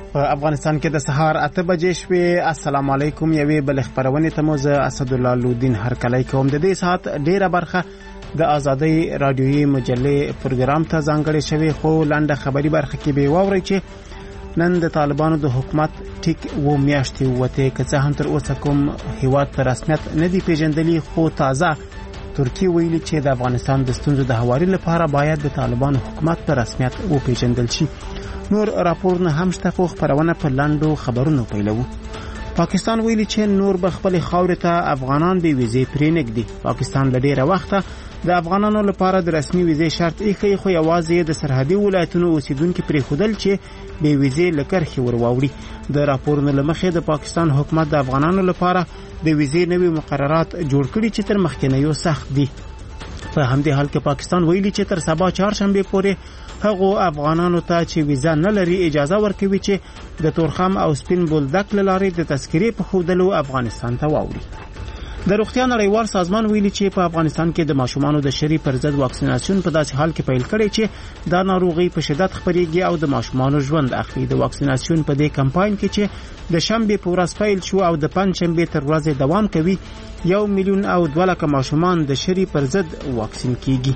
په افغانستان کې د سهار 8 بجې شوې. السلام علیکم. یوې بل خبرونه ته مو زه اسد الله لودین هرکلی کوم. د دې ساعت ډیره برخه د آزادۍ رادیویي مجلې پروګرام ته ځانګړې شوې، خو لنډه خبري برخه کې به واورئ چې نن د طالبانو د حکومت ټیک و میاشتې وته، که څه هم تر اوسه کوم هیواد په رسمیت نه دی پیژندلی، خو تازه ترکیه ویلي چې د افغانستان د ستونزو د هواري لپاره باید د طالبانو حکومت په رسمیت و پیژندل شي. نور راپورونه هم شته، خو خبرونه په لاندو خبرونو پیلوو. پاکستان ویلي چې نور به خپل خاورې ته افغانان به ویزې پرې نږدي. پاکستان له ډیره وخته د افغانانو لپاره د رسمي ویزې شرط ایښی، خو یوازې د سرحدي ولایتونو اوسیدونکو پرې خودل چې به ویزې لکرخي ورواوړي. د راپورونو لمخې د پاکستان حکومت د افغانانو لپاره د ویزې نوي مقررات جوړ کړي چې تر مخکنیو سخت دي. په همدې حال کې پاکستان ویلي چې تر سبا چهارشنبه پورې هغو افغانانو ته چې ویزا نه لري اجازه ورکوي چې د تورخم او سپین بولدک لارې د تذکرې په خودلو افغانستان ته واوړي. د روغتیا نړیوال سازمان ویلي چې په افغانستان کې د ماشومانو د شری پر ضد واکسیناسیون په داسې حال کې پیل کړي چې دا ناروغي په شدت خپرېږي او د ماشومانو ژوند اخلي. د واکسیناسیون په دې کمپاین کې چې د شنبه په ورځ پیل شو او د پنځشنبه تر ورځې دوام کوي، 1,200,000 ماشومان د شری پر ضد واکسین کیږي.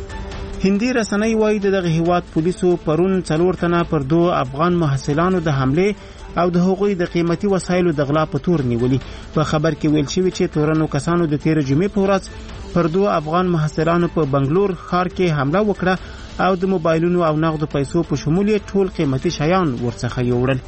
هندي رسنۍ وايي دغه هیواد پولیسو پرون 4 تنه پر 2 افغان محصلانو د حمله او د هغوی د قیمتي وسایلو د غلا په تور نیولي. په خبر کې ویل شوی چې تورنو کسانو د 13 جمعې په ورځ پر 2 افغان محصلانو په بنگلور ښار کې حمله وکړه او د موبایلونو او نغدو پیسو په شمول ټول قیمتي شیان ورڅخه یوړل.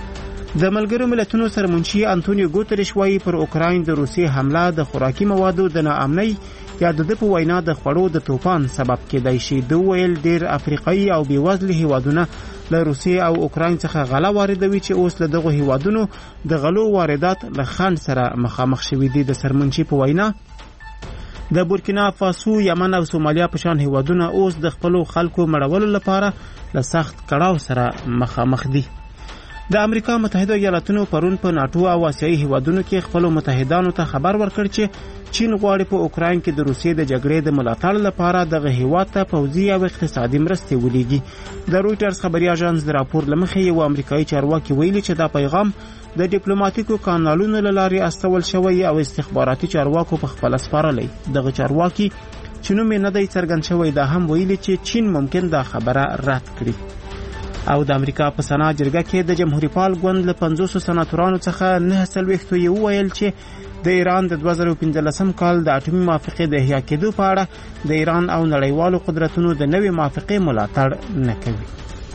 د ملګرو ملتونو سرمنشي انټونیو ګوتریش وايي پر اوکراین د روسي حمله د خوراکي موادو د ناامنۍ یا د په وینا د خوړو د توپان سبب کېدای شي. د ویل ډیر افریقایي او بیوزله هیوادونه له روسیې او اوکراین څخه غله واردوي چې اوس له دغه هیوادونو د غلو واردات له خنډ سره مخامخ شوي دي. د سرمنشي په وینا د بورکینا فاسو، یمن او سومالیا په شان هیوادونه اوس د خپل خلکو مړولو لپاره له سخت کړاو سره مخامخ دي. د امریکا متحده ایالاتونو پرون په ناتو او آسیایي هیوادونو کې خپل متحدانو ته خبر ورکړ چې چین غواړي په اوکراین کې د روسیې د جګړې د ملاتړ لپاره دغه هیواد ته پوځي او اقتصادي مرستې ولېږي. د رویټرز خبري اژانس د راپور لمخې یو امریکایي چارواکي ویلي چې دا پیغام د ډیپلوماټیکو کانالونو له لارې استول شوی او استخباراتي چارواکو په خپل سپارلې. دغه چارواکي چې نوم یې نه دی څرګند شوی دا هم ویلي چې چین ممکن دا خبره رد کړي. او د امریکا په سنا جرګه کې د جمهوریت پال ګوند له 500 سناتورانو څخه 9 یې وویل چې د ایران د 2015 کال د اټومي موافقې د احیا کېدو په اړه د ایران او نړیوالو قدرتونو د نوې موافقې ملاتړ نه کوي.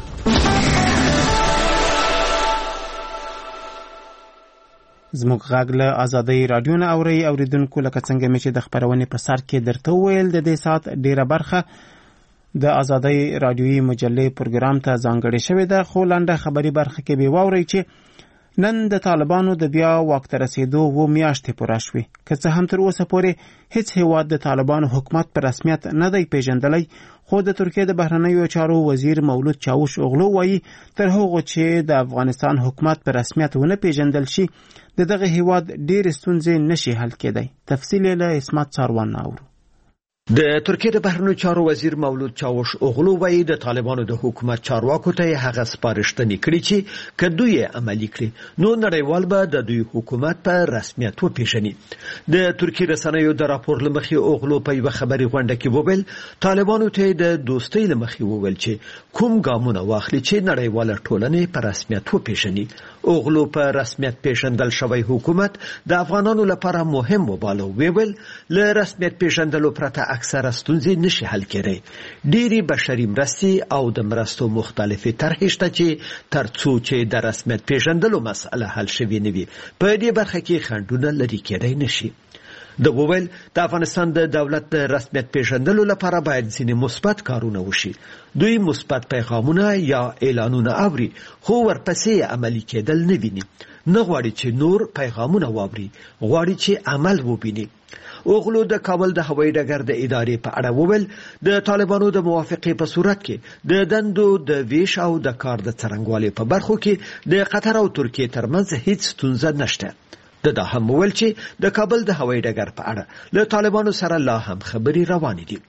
زموږ غږ له آزادۍ رادیو نه اوري اوریدونکو، لکه څنګه مې چې د خبرونې په سر کې درته وویل، د دې ساعت ډیره برخه د آزادۍ رادیویي مجلې پروګرام ته ځانګړې شوې ده. خو لنډه خبري برخه کې به واورئ چې نن د طالبانو د بیا واک ته رسیدو 2 میاشتې پوره شوې. که څه هم تر اوسه پورې هیڅ هیواد د طالبانو حکومت په رسمیت نه دی پیژندلی، خو د ترکیه د بهرنیو چارو وزیر مولود چاوش اوغلو وایي تر هغه چې د افغانستان حکومت په رسمیت ونه پیژندل شي د دغه هیواد ډېرې ستونزې نشي حل کېدی. تفصیل یې له اسمت ساروان اورو. د ترکیه د بهرنیو چارو وزیر مولود چاوش اوغلو وایي د طالبانو د حکومت چارواکو ته هغه سپارښتنې کړې چې که دوی عملي کړي نو نړیوال به د دوی حکومت په رسمیت وپیژني. د ترکیه رسنیو د راپور لمخې اوغلو په یوه خبري غونډه کې وویل طالبانو ته د دوستۍ لمخې وویل چې کوم ګامونه واخلي چې نړیواله ټولنه په رسمیت وپیژني. اوغلو په رسمیت پیژندل شوی حکومت د افغانانو لپاره مهم وباله. ویل له رسمیت پیژندلو پرته اکثره ستونزې نشي حل کېدای. ډېری بشري مرستې او د مرستو مختلفې طرحې شته چې ترڅو چې د رسمیت پیژندلو مسأله حل شوې نه وي په دې برخه کې خنډونه لرې کېدای نشي. د وویل د افغانستان د دولت د رسمیت پیژندلو لپاره باید ځینې مثبت کارونه وشي. دوی مثبت پیغامونه یا اعلانونه اوري خو ورپسې عملي کېدل نه ویني. نه غواړي چې نور پیغامونه واوري، غواړي چې عمل وبیني. اوغلو د کابل د هوایي ډګر د ادارې په اړه وویل د طالبانو د موافقې په صورت کې د دندو د ویش او د کار د څرنګوالي په برخو کې د قطر او ترکیه ترمنځ هیڅ ستونزه نشته. دا هم وویل چې د کابل د هوایي ډګر په اړه له طالبانو سره لا هم خبرې روانې دي.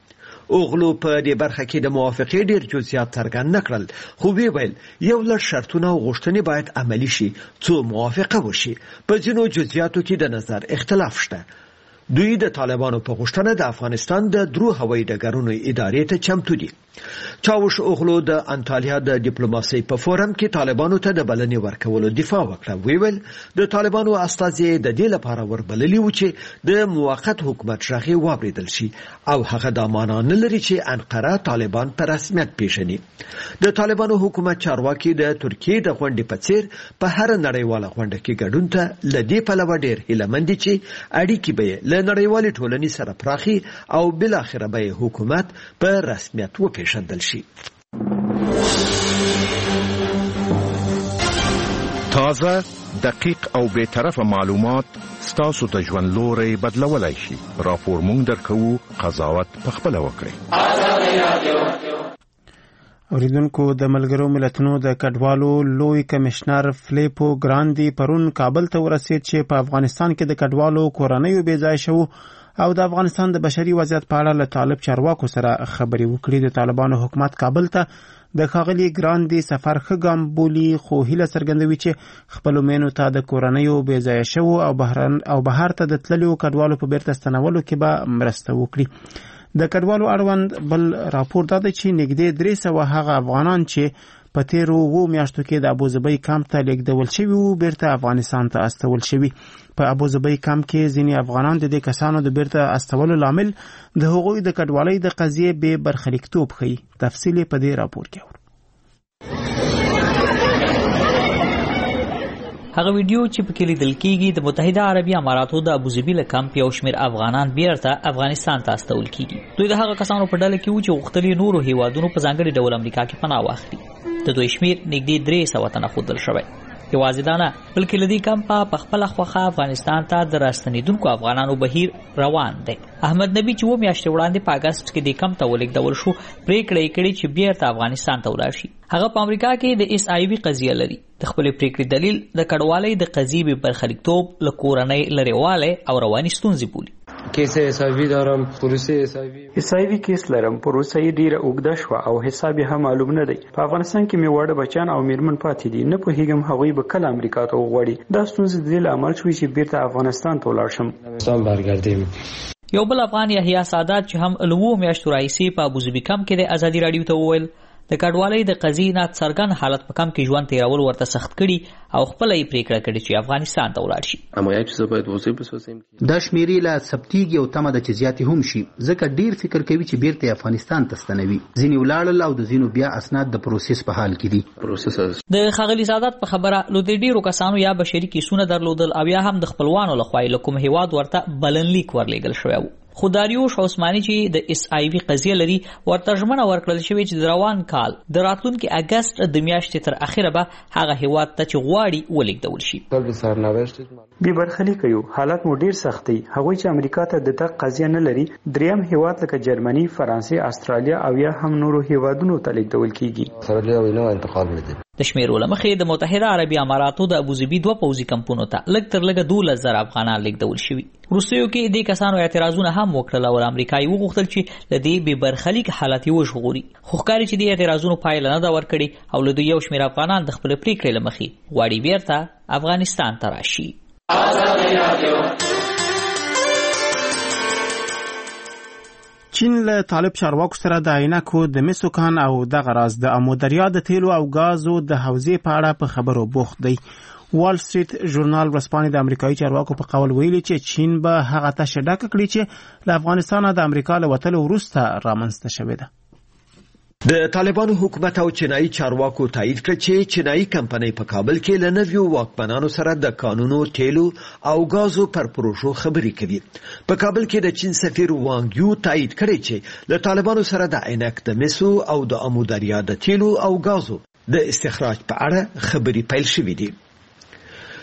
اوغلو په دې برخه کې د موافقې ډیر جزئیات څرګند نکړل، خو ویل یو لړ شرطونه او غوښتنې باید عملي شي څو موافقه وشي. په ځینو جزئیاتو کې د نظر اختلاف شته. دوی د طالبانو په غوښتنه د افغانستان د درو هوایي ډګرونو ادارې ته چمتو دي. چاوش اوغلو د انټالیا د ډیپلوماسۍ په فورم کې طالبانو ته د بلنې ورکولو دفاع وکړه. ویل د طالبانو استازي د دې لپاره وربللي و چې د موقت حکومت شاخي واوریدل شي او هغه د معنا نه لري چې انقره طالبان په رسمیت پیژني. د طالبانو حکومت چارواکي د ترکیې د غونډې په څیر په هر نړیواله غونډه کې ګډون ته لدی په لور ډیر هیلمند دي چې اړیکې به له نړیوالې ټولنې سره پراخي او بل اخر به حکومت په رسمیت وپیژندل شي. تازه، دقیق او بے طرفه معلومات ستاسو د ژوند لوري بدلولای شي. راپور مونږ درکو، قضاوت پخپل وکړئ. اوریدونکو، د ملګرو ملتونو د کډوالو لوی کمشنر فلیپو ګراندي پرون کابل ته ورسید چې په افغانستان کې د کډوالو کورنیو بې ځای شو او د افغانستان د بشري وضعیت په اړه له طالب چارواکو سره خبرې وکړي. د طالبانو حکومت کابل ته د ښاغلي ګراندي سفر ښه ګام بولي، خو هیله څرګندوي چې خپلو مېنو ته د کورنیو بې ځایه شوو او بهر ته د تللیو کډوالو په بیرته ستنولو کې به مرسته وکړي. د کډوالو اړوند بل راپور دا دی چې نږدې 300 هغه افغانان چې په تیرو 2 میاشتو کې د ابوظبي کمپ ته لیږدول شوي وو بیرته افغانستان ته استول شوي. په ابوظبي کمپ کې ځینې افغانان د دې کسانو د بیرته استولو لامل د هغوی د کډوالۍ د قضیې بې برخلیکتوب ښیي. تفصیل په دې راپور کې هغه ویډیو چې په کې لیدل کېږي د متحده عربي اماراتو د ابوظبي له کمپ یو شمېر افغانان بیرته افغانستان ته استول کېږي. دوی د هغه کسانو په ډله کې وو چې غوښتل یې نورو هیوادونو په ځانګړي ډول امریکا کې پناه واخلي. د دوی شمېر نږدې 300 تنه ښودل شوی. یوازې دا نه، بلکې له دې کمپه په خپله خوښه افغانستان ته د راستنېدونکو افغانانو بهیر روان دی. احمد نبي چې 2 میاشتې وړاندې په اګست کې د کمپ ته ولېږدول شو، پریکړه یې کړې چې بیرته افغانستان ته ولاړ شي. هغه په امریکا کې د SIV قضیه لري. د خپلې پریکړې دلیل د کډوالۍ د قضیې بې برخلیکتوب، له کورنۍ لرېوالی او رواني ستونزې بولي. کیس SIV دارم، پروسه SIV کیس لرم، پروسه یې ډیره اوږده شوه او حساب یې هم معلوم نه دی. په افغانستان کې مې واړه بچیان او میرمن پاتې دي. نه پوهیږم هغوی به کله امریکا ته وغواړي. دا ستونزې د دې لامل شوي چې بیرته افغانستان ته ولاړ شم. برګردیم. یو بل افغان یحیی سادات چې هم له 2 میاشتو راهیسې په ابوظبي کمپ کې د ازادي راډیو ته وویل د کډوالۍ د قضیې نه څرګند حالت په کمپ کې ژوند تیرول ورته سخت کړي او خپله یې پریکړه کړې چې افغانستان ته ولاړ شي. دا شمیرې لا ثبتېږي او تمه ده چې زیاتې هم شي، ځکه ډیر فکر کوي چې بیرته افغانستان ته ستنوي. ځینې ولاړل او د ځینو بیا اسناد د پروسس په حال کې دي. د ښاغلي سادات په خبره له دې ډیرو کسانو یا بشري کیسونه درلودل او یا هم د خپلوانو لخوا له کوم هیواد ورته بلنلیک ورلیږل شوی و. خو داریوش عثماني چې د SIV قضیه لري ورته ژمنه ورکړل شوې چې د روان کال د راتلونکي اګست د میاشتې تر اخره به هغه هیواد ته چې غواړي ولېږدول شي. بې برخلیکه یو، حالت مو ډیر سخت دی. هغوی چې امریکا ته د تګ قضیه نه لري، دریم هیواد لکه جرمني، فرانسې، استرالیا او یا هم نورو هیوادونو ته لیږدول کیږي. د شمیرو له مخې د متحده عربي اماراتو د ابوظبي 2 پوځي کمپونو ته لږ تر لږه 12,000 افغانان لیږدول شوي. وروستیو کې دې کسانو اعتراضونه هم وکړل او امریکا یې وغوښتل چې له دې بې برخلیک حالت یې وژغوري. خو ښکاري چې دې اعتراضونو پایله نه ده ورکړې او له دوی یو شمېر افغانان د خپلې پریکړې له مخې غواړي بیرته افغانستان ته راشي. چین له طالب چارواکو سره د عینکو د مسو کان او دغه راز د امو دریا د تیلو او غازو د حوزې په اړه په خبرو بوخت دی. وال سټریټ ژورنال ورسپانې د امریکایي چارواکو په قول ویلي چې چین به هغه تشه ډکه کړي چې له افغانستانه د امریکا له وتلو وروسته رامنځته شوې ده. د طالبانو حکومت او چینایي چارواکو تایید کړ چې چینایي کمپنۍ په کابل کې له نویو واکمنانو سره د قانونو، تیلو او غازو پر پروژو خبرې کوي. په کابل کې د چین سفیر وانګ یو تایید کړی چې له طالبانو سره د عینک د مسو او د امو دریا د تیلو او غازو د استخراج په اړه خبرې پیل شوې دي.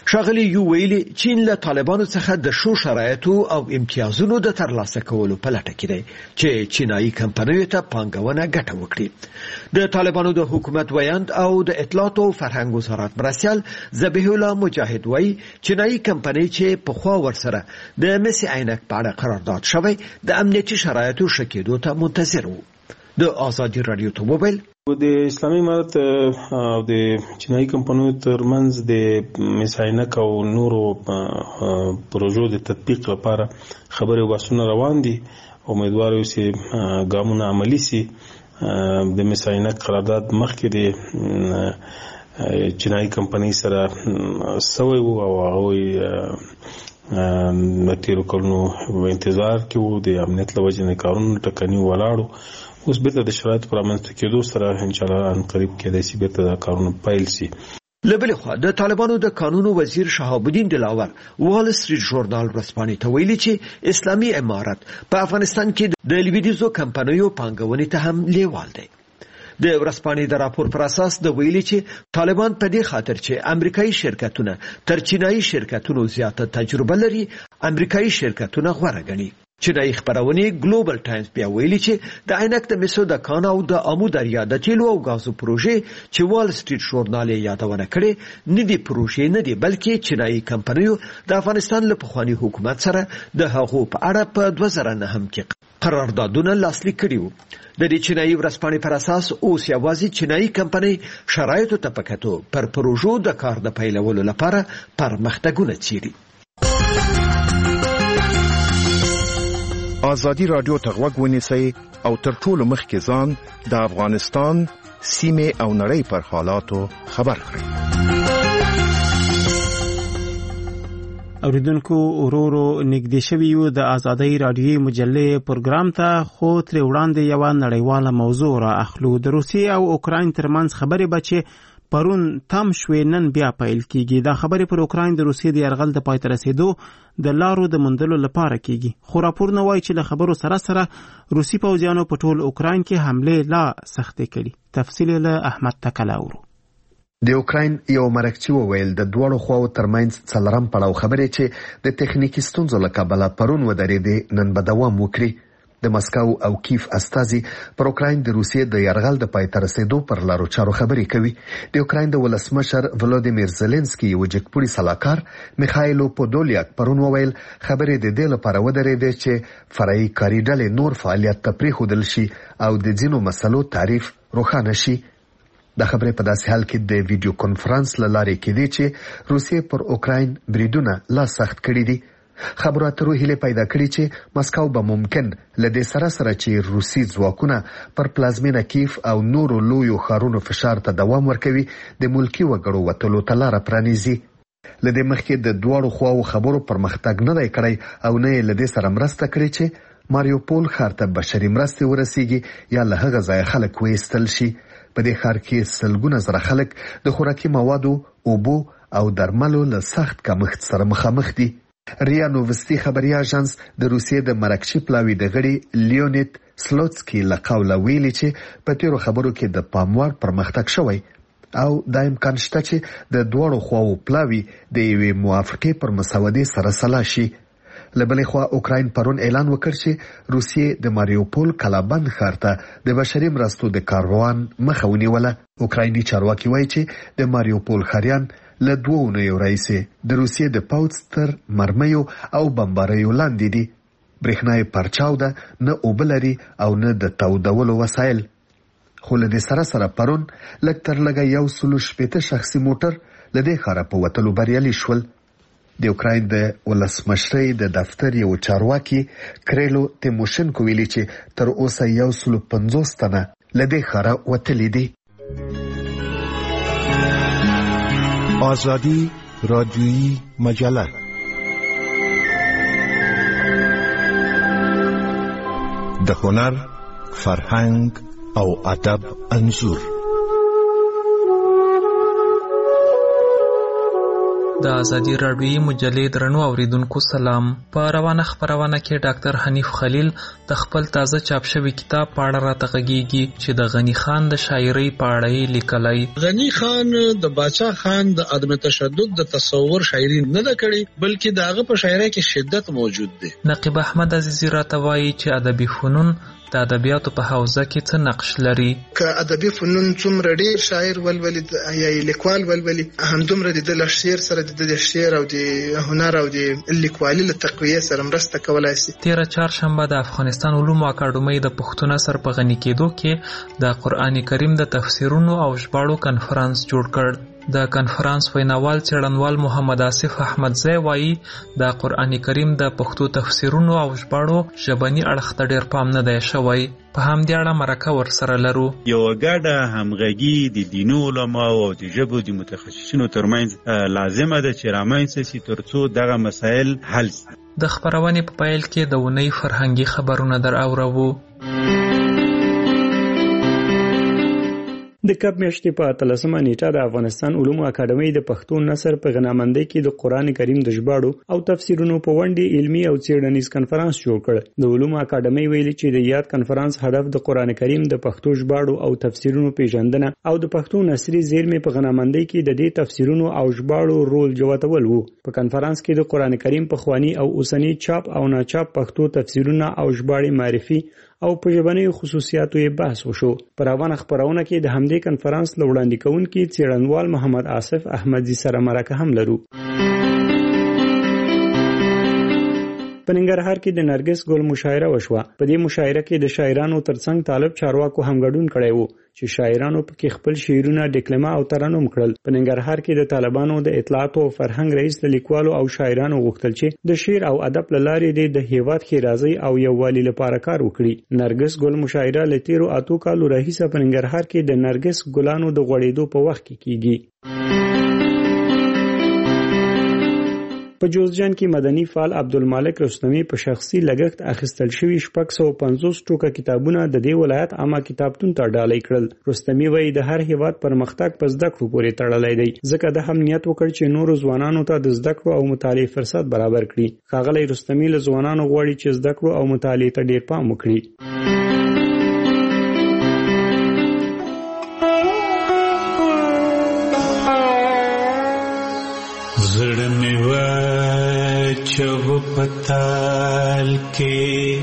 ښاغلي یو ویلي چین له طالبانو څخه د ښو شرایطو او امتیازونو د ترلاسه کولو په لټه کې دی چې چینایي کمپنیو ته پانګونه ګټه وکړي. د طالبانو د حکومت ویاند او د اطلاعات او فرهنګ وزارت مرستیال ذبیح الله مجاهد وایي چینایي کمپنۍ چې پخوا ورسره د مسی عینک په اړه قرارداد شوی د امنیتي شرایطو ښه کېدو ته منتظر وو. د آزادي رادیو ته وویل د اسلامي امارت او د چینایي کمپنیو ترمنځ د مسی عینک او نورو پروژو د تطبیق لپاره خبرې او بحثونه روان دي. امیدوار یو چې ګامونه عملي سي. د مسی عینک قرارداد مخکې د چینایي کمپنۍ سره سوی وو او هغوی د تېرو کلونو انتظار کې وو. د امنیت له وجې نه کارونه ټکني ولاړو. اوس بیرته د شرایطو په رامنځته کېدو سره انشاءالله ان قریب کېدای شي بیرته دا کارونه پیل سي. له بلې خوا د طالبانو د قانونو وزیر شهاب الدین دلاور وال سټریټ ژورنال ورځپاڼې ته ویلي چې اسلامي امارت په افغانستان کې د لویدیځو کمپنیو پانګونې ته هم لیوال دی. د ورځپاڼې د راپور پر اساس د ویلي چې طالبان په دې خاطر چې امریکایي شرکتونه تر چینایي شرکتونو زیاته تجربه لري امریکایي شرکتونه غوره ګڼي. چینایي خبرونه ګلوبل ټایمز بیا ویلي چې د عینک د مسو د کان او د امو دریا د تیلو او غازو پروژې چې وال سټریټ ژورنال یادونه کړي نه دي پروژې نه دي بلکې چینایي کمپنیو د افغانستان له پخواني حکومت سره د هغو په اړه په 2009 کې قراردادونه لاسلیک کړي وو. د دې چینایي ورځپاڼې پر اساس اوس یوازې چینایي کمپنۍ شرایطو ته په کتو پر پروژو د کار د پیلولو لپاره پرمختګونه څیړي. آزادی رادیو ته غوږ ونیسئ او تر ټولو مخکې ځان د افغانستان سیمې او نړۍ پر حالاتو خبر کړئ. اوریدونکو ورورو نږدې شوي یو د آزادۍ رادیوي مجلې پروګرام ته خو تر وړاندې یو نړیواله موضوع را اخلو. د روسیې او اوکراین ترمنځ خبرې بچي پرون تم شوې نن بیا پیل کیږي. دا خبرې پر اوکراین د روسیې د یرغل د پای ته رسیدو د لارو د موندلو لپاره کیږي. خو راپورونه وایي چې له خبرو سره سره روسي پوځیانو په ټول اوکراین کې حمله لا سختې کړي. تفصیل له احمد تکلاورو. د اوکراین یو مرکچی وویل د دوړو خواو ترمنځ څلرم پړاو خبرې چې د تخنیکی ستونزو له کبله پرون ودرېدې نن به دوام وکړي. د مسکو او کیف استازي پر اوکراین د روسیې د یرغل د پای ته رسیدو پر لارو چارو خبرې کوي. د اوکراین د ولسمشر ولودیمیر زيلنسکي یو جګپوړي سلاکار میخایلو پودولیاک پرون وویل خبرې د دې لپاره ودرېدې چې فرعي کاري ډلې نور فعالیت ته پرېښودل شي او د ځینو مسلو تعریف روښانه شي. د خبرې په داسې حال کې د ویډیو کانفرنس له لارې کېدی چې روسیې پر اوکراین بریدونه لا سخت کړي دي. خبرو اترو هیله پیدا کړي چې مسکو به ممکن لدې سره چې روسي ځواکونه پر پلازمینه کیف او نورو لویو ښارونو فشار ته دوام ورکوي د ملکی وګړو وتلو ته لاره پرانیزي. لدې مخکې د دوړو خواو خبرو پرمختګ نه دی کړی او نه لدې سره مرسته کړي چې ماریوپول ښار ته بشري مرستې ورسیږي یا له هغه ځای خلک وایستل شي. په دې ښار کې سلګونه زره خلک د خوراکي موادو، اوبو او درملو له سخت کمښت سره مخامخ دي. ریا نووستي خبري اژانس د روسیې د مرکچی پلاوی د غړي لیونید سلوتسکي له قوله ویلي چې په تیرو خبرو کې د پاموړ پرمختګ شوی او د امکان شته چې د دوړو خواو پلاوی د یوې موافقې پر مسودې سره سلا شي. لبلې خوا اوکراین پرون اعلان وکړ چې روسیې د ماریوپول کلابند ښار ته د بشري مرستو د کاروان مخه ونیوله. اوکرایني چارواکي وایي چې د ماریوپول ښاریان له دوو اونیو راهیسې د روسیې د پوځ تر مرمیو او بمباریو لاندې دي. برېښنا یې پرچاو ده، نه اوبه لري او نه د تودولو وسایل. خو له دې سره پرون لږ تر لږه 160 شخصي موټر له دې ښاره په وتلو بریالي شول. د اوکراین د ولسمشرۍ د دفتر یو چارواکي کریلو تیموشنکو ویلي چې تر اوسه 150 تنه له دې ښاره وتلي دي. آزادی رادیویی مجله د هنر، فرهنګ او ادب انځور. د ازادي راډیوي مجلې درنو اوریدونکو سلام. په روانه خبرونه کې ډاکټر حنیف خلیل د خپل تازه چاپ شوی کتاب په اړه راته غږیږي چې د غنی خان د شاعرۍ په اړه لیکلی. غنی خان د باچا خان د عدم تشدد د تصور شاعري نه ده کړې، بلکې داغه په شاعرۍ کې شدت موجود دی. نقیب احمد عزیزی راته وایي چې ادبي فنون د ادبیاتو په حوزه کې څه نقش لري. که ادبي فنون څومره ډېر شاعر ولولي یا لیکوال ولولي، همدومره د شعر سره د شعر او د هنر او د لیکوالۍ له تقویه سره مرسته کولای شي. تیره چهارشنبه د افغانستان علومو اکاډمۍ د پښتو نثر په غني کېدو کې د قرآن کریم د تفسیرونو او ژباړو کنفرانس جوړ کړ. د کنفرانس ویناوال څېړنوال محمد آصف احمدزی وایي د قرآن کریم د پښتو تفسیرونو او ژباړو ژبني اړخ ته ډېر پام نه دی شوی. په همدې اړه مرکه ورسره لرو. یوه ګډه همغږي د دیني علماو او د ژبو د متخصصینو ترمنځ لازمه ده چې رامنځته شي ترڅو دغه مسایل حل شي. د خپرونې په پیل کې د اونۍ فرهنګي خبرونه در اورو. د کب میاشتې په 13مه نیټه د افغانستان علومو اکاډمۍ د پښتو نثر په غنامندۍ کې د قرآن کریم د ژباړو او تفسیرونو په ونډې علمي او څېړنیز کنفرانس جوړ کړ. د علومو اکاډمۍ ویلي چې د یاد کنفرانس هدف د قرآن کریم د پښتو ژباړو او تفسیرونو پیژندنه او د پښتو نثري زیرمې په غنامندۍ کې د دې تفسیرونو او ژباړو رول جوتول وو. په کنفرانس کې د قرآن کریم پخوانی او اوسنی چاپ او ناچاپ پښتو تفسیرونه او ژباړې معرفي او په ژبنیو خصوصیاتو یې بحث وشو. په روانه خبرونه کې د همدې کنفرانس له وړاندې کوونکي څېړنوال محمد آصف احمدزي سره مرکه هم لرو. په ننګرهار کې د نرګس ګل مشاعره وشوه. په دې مشاعره کې د شاعرانو ترڅنګ طالب چارواکو هم ګډون کړی وو چې شاعرانو پکې خپل شعرونه ډیکلما او ترنم کړل. په ننګرهار کې د طالبانو د اطلاعات او فرهنګ رئیس د لیکوالو او شاعرانو غوښتل چې د شعر او ادب له لارې د هیواد ښېرازۍ او یووالي لپاره کار وکړي. نرګس ګل مشاعره له تیرو 8 کالو راهیسه په ننګرهار کې د نرګس ګلانو د غوړېدو په وخت کې کیږي. په جوزجان کې مدني فعال عبدالمالک رستمی په شخصي لګښت اخیستل شوي 650 ټوکه کتابونه د دې ولایت عامه کتابتون ته ډالۍ کړل. رستمی وایي د هر هیواد پرمختګ په زده کړو پورې تړلی دی، ځکه د هم نیت وکړ چې نورو ځوانانو ته د زده کړو او مطالعې فرصت برابر کړي. ښاغلی رستمی له ځوانانو غواړي چې زده کړو او مطالعې ته ډیر پام وکړي. چو پتال کے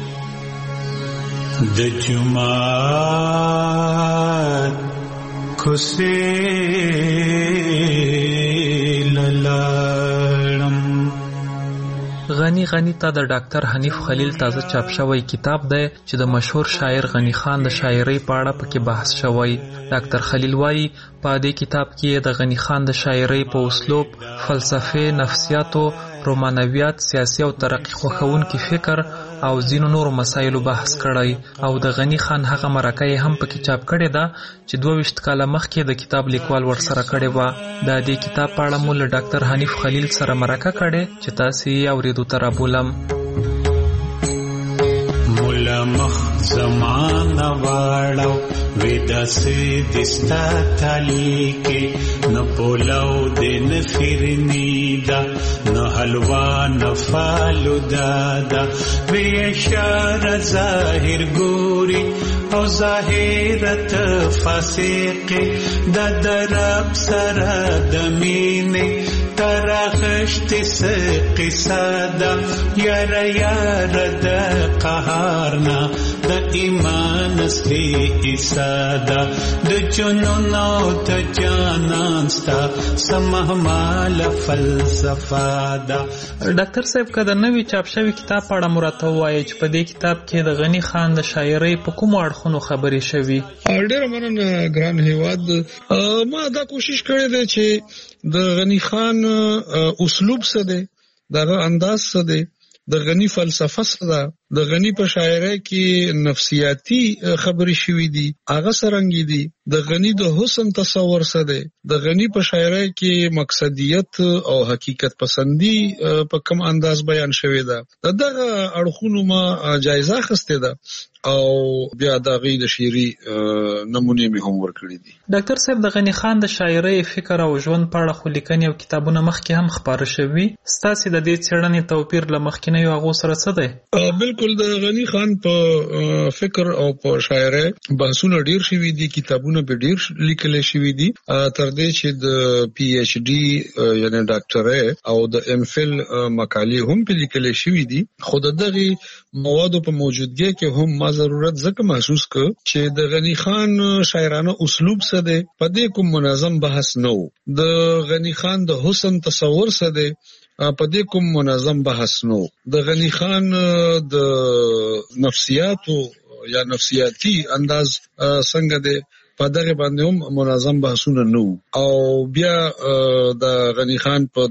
د جماعت کسے للارم. غنی ته د ډاکټر حنیف خلیل تازه چاپ شوی کتاب دی چې د مشهور شاعر غنی خان د شاعرۍ په اړه پکې بحث شوی. ډاکټر خلیل وایي په دې کتاب کې د غنی خان د شاعرۍ په اسلوب، فلسفه، نفسیاتو، رومانویات، سیاسي او ترقی خوښونکي فکر او ځینو نورو مسایلو بحث کړی او د غنی خان هغه مرکه یې هم پکې چاپ کړې ده چې 22 کاله مخکې د کتاب لیکوال ورسره کړې وه. د دې کتاب په اړه مو له ډاکټر حنیف خلیل سره مرکه کړې چې تاسې یې اورېدو ته رابولم. مولا مخ زمانه واړو ودا سي دستا تالي کې نه پولاو د نفرني دا نه حلوا نه فالو دادا وی اشاره ظاهر ګوري او ظاهرت فاسق د درب سره د مینه ترخشت قصادا یار یار د قهارنا د ایمان سلی اسادا د جنونو ته جانان ستا سمهمال فلسفه دا. ډاکټر صاحب که د نوي چاپ شوي کتاب په اړه مرته وایي چې په دې کتاب کې د غنی خان د شاعرۍ په کومو اړخونو خبرې شوي؟ ډېره مننه ګران هیواد. ما دا کوشش کړی دی چې د غنی خان اسلوب څه دی، دغه انداز څه دی، د غنی فلسفه څه ده، د غنی په شاعرۍ کې نفسیاتی خبرې شوې دي، هغه څرنګه دي، د غنی د حسن تصور څه دی، د غنی په شاعرۍ کې مقصدیت او حقیقت پسندی په کوم انداز بیان شوی ده. دغه اړخونو ما جایزه اخیسته ده او بیا د غي د شعري نمونه می هم ورکړي دي. ډاکټر صاحب د غنی خان د شاعرۍ، فکر او ژوند په اړه خو لیکنې او کتابونه مخکې هم خبره شوي. ستاسو د دې څېړنې توپیر له مخکینیو هغو سره څه دی؟ بالکل د غنی خان په فکر او په شاعرۍ بحثونه ډیر شوي دي، کتابونه به ډیر لیکل شوي دي، تر دې چې د پی ایچ ډي یعنی ډاکټرۍ او د ام فل مقالې هم په لیکل شوي دي. خو دغه موادو په موجودګۍ کې هم ما ضرورت ځکه محسوس کړ چې د غنی خان شاعرانه اسلوب څه دی، په دې کوم منظم بحث نه و. د غنی خان د حسن تصور څه دی، په دې کوم منظم بحث نه و. د غنی خان د نفسیاتو یا نفسیاتی انداز څنګه دی، په دغه باندې هم منظم بحثونه نه وو. او بیا د غنی خان په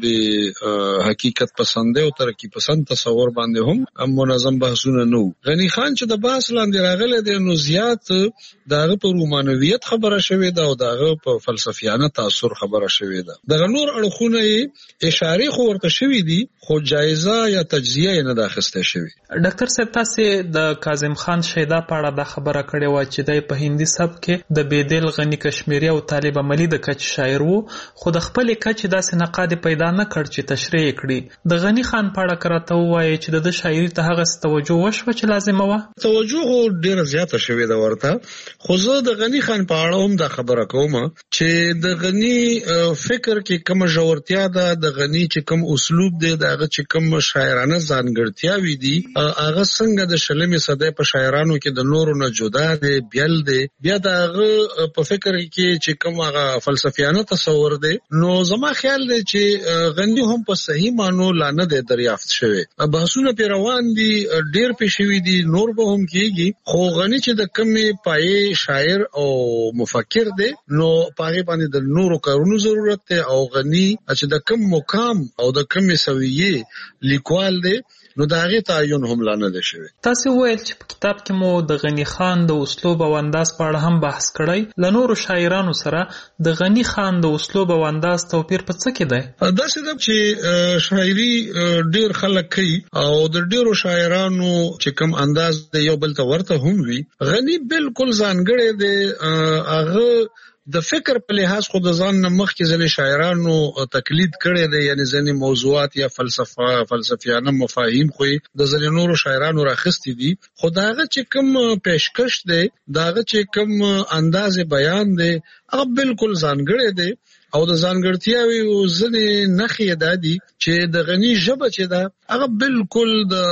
د حقیقت پسند او ترقی پسند تصور باندې هم منظم بحثونه نه وو. غنی خان چې د بحث لاندې راغله د نو زیات دغه په رومانویت خبره شوې ده او دغه په فلسفیانه تاثر خبره شوې ده. دغه نور اړخونه اشاره خو ورته شوې دي، خو جایزه یا تجزیه نه داخسته شوې. ډاکټر صاحب تاسو د کاظم خان شیدا په اړه د خبره کړې و چې د په هندي سبک کې د بیدل غنی کشمیری او طالب عملی د کچ شاعر وو، خو د خپل کچ داسې نقاد پیدا نه کړ چې تشریح کړي. د غنی خان په اړه کراته وایي چې د شاعري ته هغه توجه وشوه چې لازمه و. توجه ډیره زیاته شوې ده ورته، خو زه د غنی خان په اړه هم دا خبره کوم چې د غنی فکر کې کوم ژورتیا ده، د غنی چې کوم اسلوب دی، دغه چې کوم شاعرانه ځانګړتیاوي دي، هغه څنګه د شلمې صدې په شاعرانو کې د نورو نه جدا دی، بیل دی. بیا دغه په فکر کې چې کوم هغه فلسفیانه تصور دی، نو زما خیال دی چې غنی هم په صحیح معنی لانه دی دریافت شوی. بحثونه په روان دي، ډیر پېښوي دي، نور به هم کیږي، خو غنی چې د کمې پای شاعر او مفکر دی، نو پاره باندې د نورو کارونو ضرورت دی. او غنی چې د کم مقام او د کم سویه لیکوال دی، نو دا غي تعین هم لانه ده شوی. تاسو ویل چې په کتاب کې مو د غنی خان د اسلوب او انداز په اړه هم بحث کړی. له نورو شاعرانو سره د غنی خان د اسلوب او انداز توپیر په څه کې دی؟ دا څه چې شاعري ډیر خلک کوي او د ډیرو شاعرانو چې کوم انداز د یو بل ته ورته هم وي، غنی بالکل ځانګړی دی. هغه د فکر په لحاظ خو د ځان نه مخکې ځنې شاعرانو تقلید کړی دی، یعنی ځنې موضوعات یا فلسفیانه مفاهیم خو د ځنې نورو شاعرانو راخستی دي، خو داغه چې کوم پیشکش دی، داغه چې کوم انداز بیان دی، هغه بالکل ځانګړی دی. او د ځانګړتیاوي او ځنې نښې دا دي چې د غنی ژبه چې ده، هغه بالکل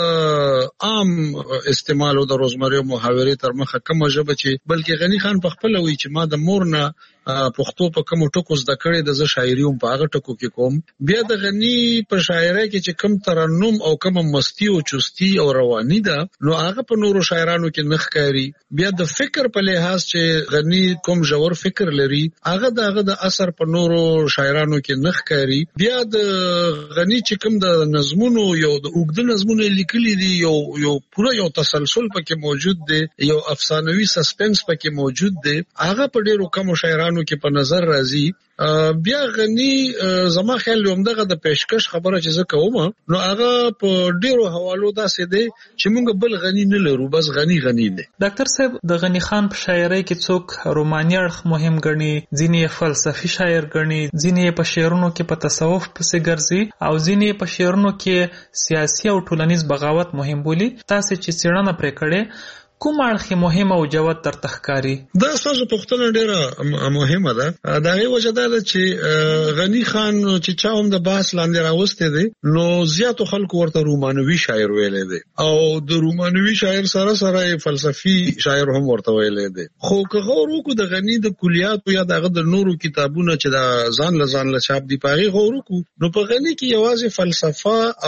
د عام استعمال او د روزمره محاورې تر مخه کومه ژبه چې بلکې غنی خان په خپل وی چې ما د مور نه پښتو په کوم ټکو زده کړې، د شاعري هم په هغه ټکو کې کوم. بیا د غنی په شاعرۍ کې چې کوم ترنم او کوم مستی او چستی او رواني ده، نو هغه په نورو شاعرانو کې نخ کاری. بیا د فکر په لحاظ چې غنی کوم ژور فکر لري، هغه دغه د اثر په نورو شاعرانو کې نخ کاری. بیا د غنی چې کوم د نظمونو یو د اوږد نظمونه لیکلي دي، یو پوره یو تسلسل پکې موجود دی، یو افسانوي سسپنس پکې موجود دی، هغه په ډیرو کم شاعرانو کې په نظر راځي. بیا غنی زما خیال همدغه د پیشکش خبره چې زه کوم، نو هغه په ډیرو حوالو داسې دی چې موږ بل غنی نه لرو، بس غنی دی. ډاکټر صاحب د غنی خان په شاعرۍ کې څوک روماني اړخ مهم ګڼي، ځینې فلسفي شاعر ګڼي، ځینې په شعرونو کې په تصوف پسې ګرځي، او ځینې په شعرونو کې سیاسي او ټولنیز بغاوت مهم بولي. تاسو چې څېړنه پرې کړې، کوم اړخ مهم او جوت درته ښکاري؟ دا ستاسو پوښتنه ډیره مهمه ده. دا یو وجه ده چې غنی خان چې چا هم د بحث لاندې راوسته دي، نو زیاتو خلکو ورته رومانوي شاعر ویلې دي، او د رومانوي شاعر سره سره فلسفي شاعر هم ورته ویلې دي. خو که غور وکړو د غنی د کلیاتو یا دغه د نورو کتابونو چې دا ځان له چاپ دي پاغي غور وکړو، نو په غنی کې یوازې فلسفه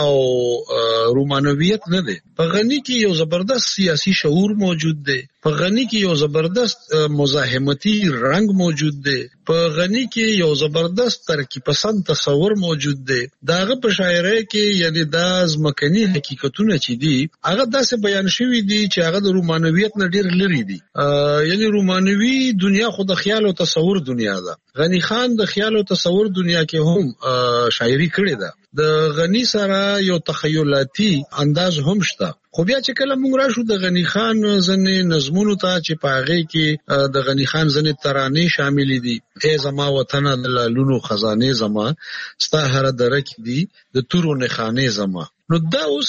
او رومانویت نه دي، په غنی کې یو زبردست سیاسي شعور موجود دی، په غنی کې یو زبردست مزاحمتي رنگ موجود دی، په غنی کې یو زبردست ترکیب پسند تصور موجود دی. داغه په شاعرۍ کې یعنی د ځمکني حقیقتونه چې دي هغه داسې بیان شوی دي چې هغه د رومانویت نه ډیر لري دي. یعنی رومانوي دنیا خو د خیال او تصور دنیا ده. غنی خان د خیال او تصور دنیا کې هم شاعري کړې ده. د غنی سره یو تخیلاتي انداز هم شته. خو بیا چې کله موږ راشو د غنی خان ځنې نظمونو ته چې په هغې کې د غنی خان ځنې ترانې شاملې دي. ای زما وطنه د لالونو خزانې زما، ستا هره دره کې دي د تورو نښانې زما. نو دا اوس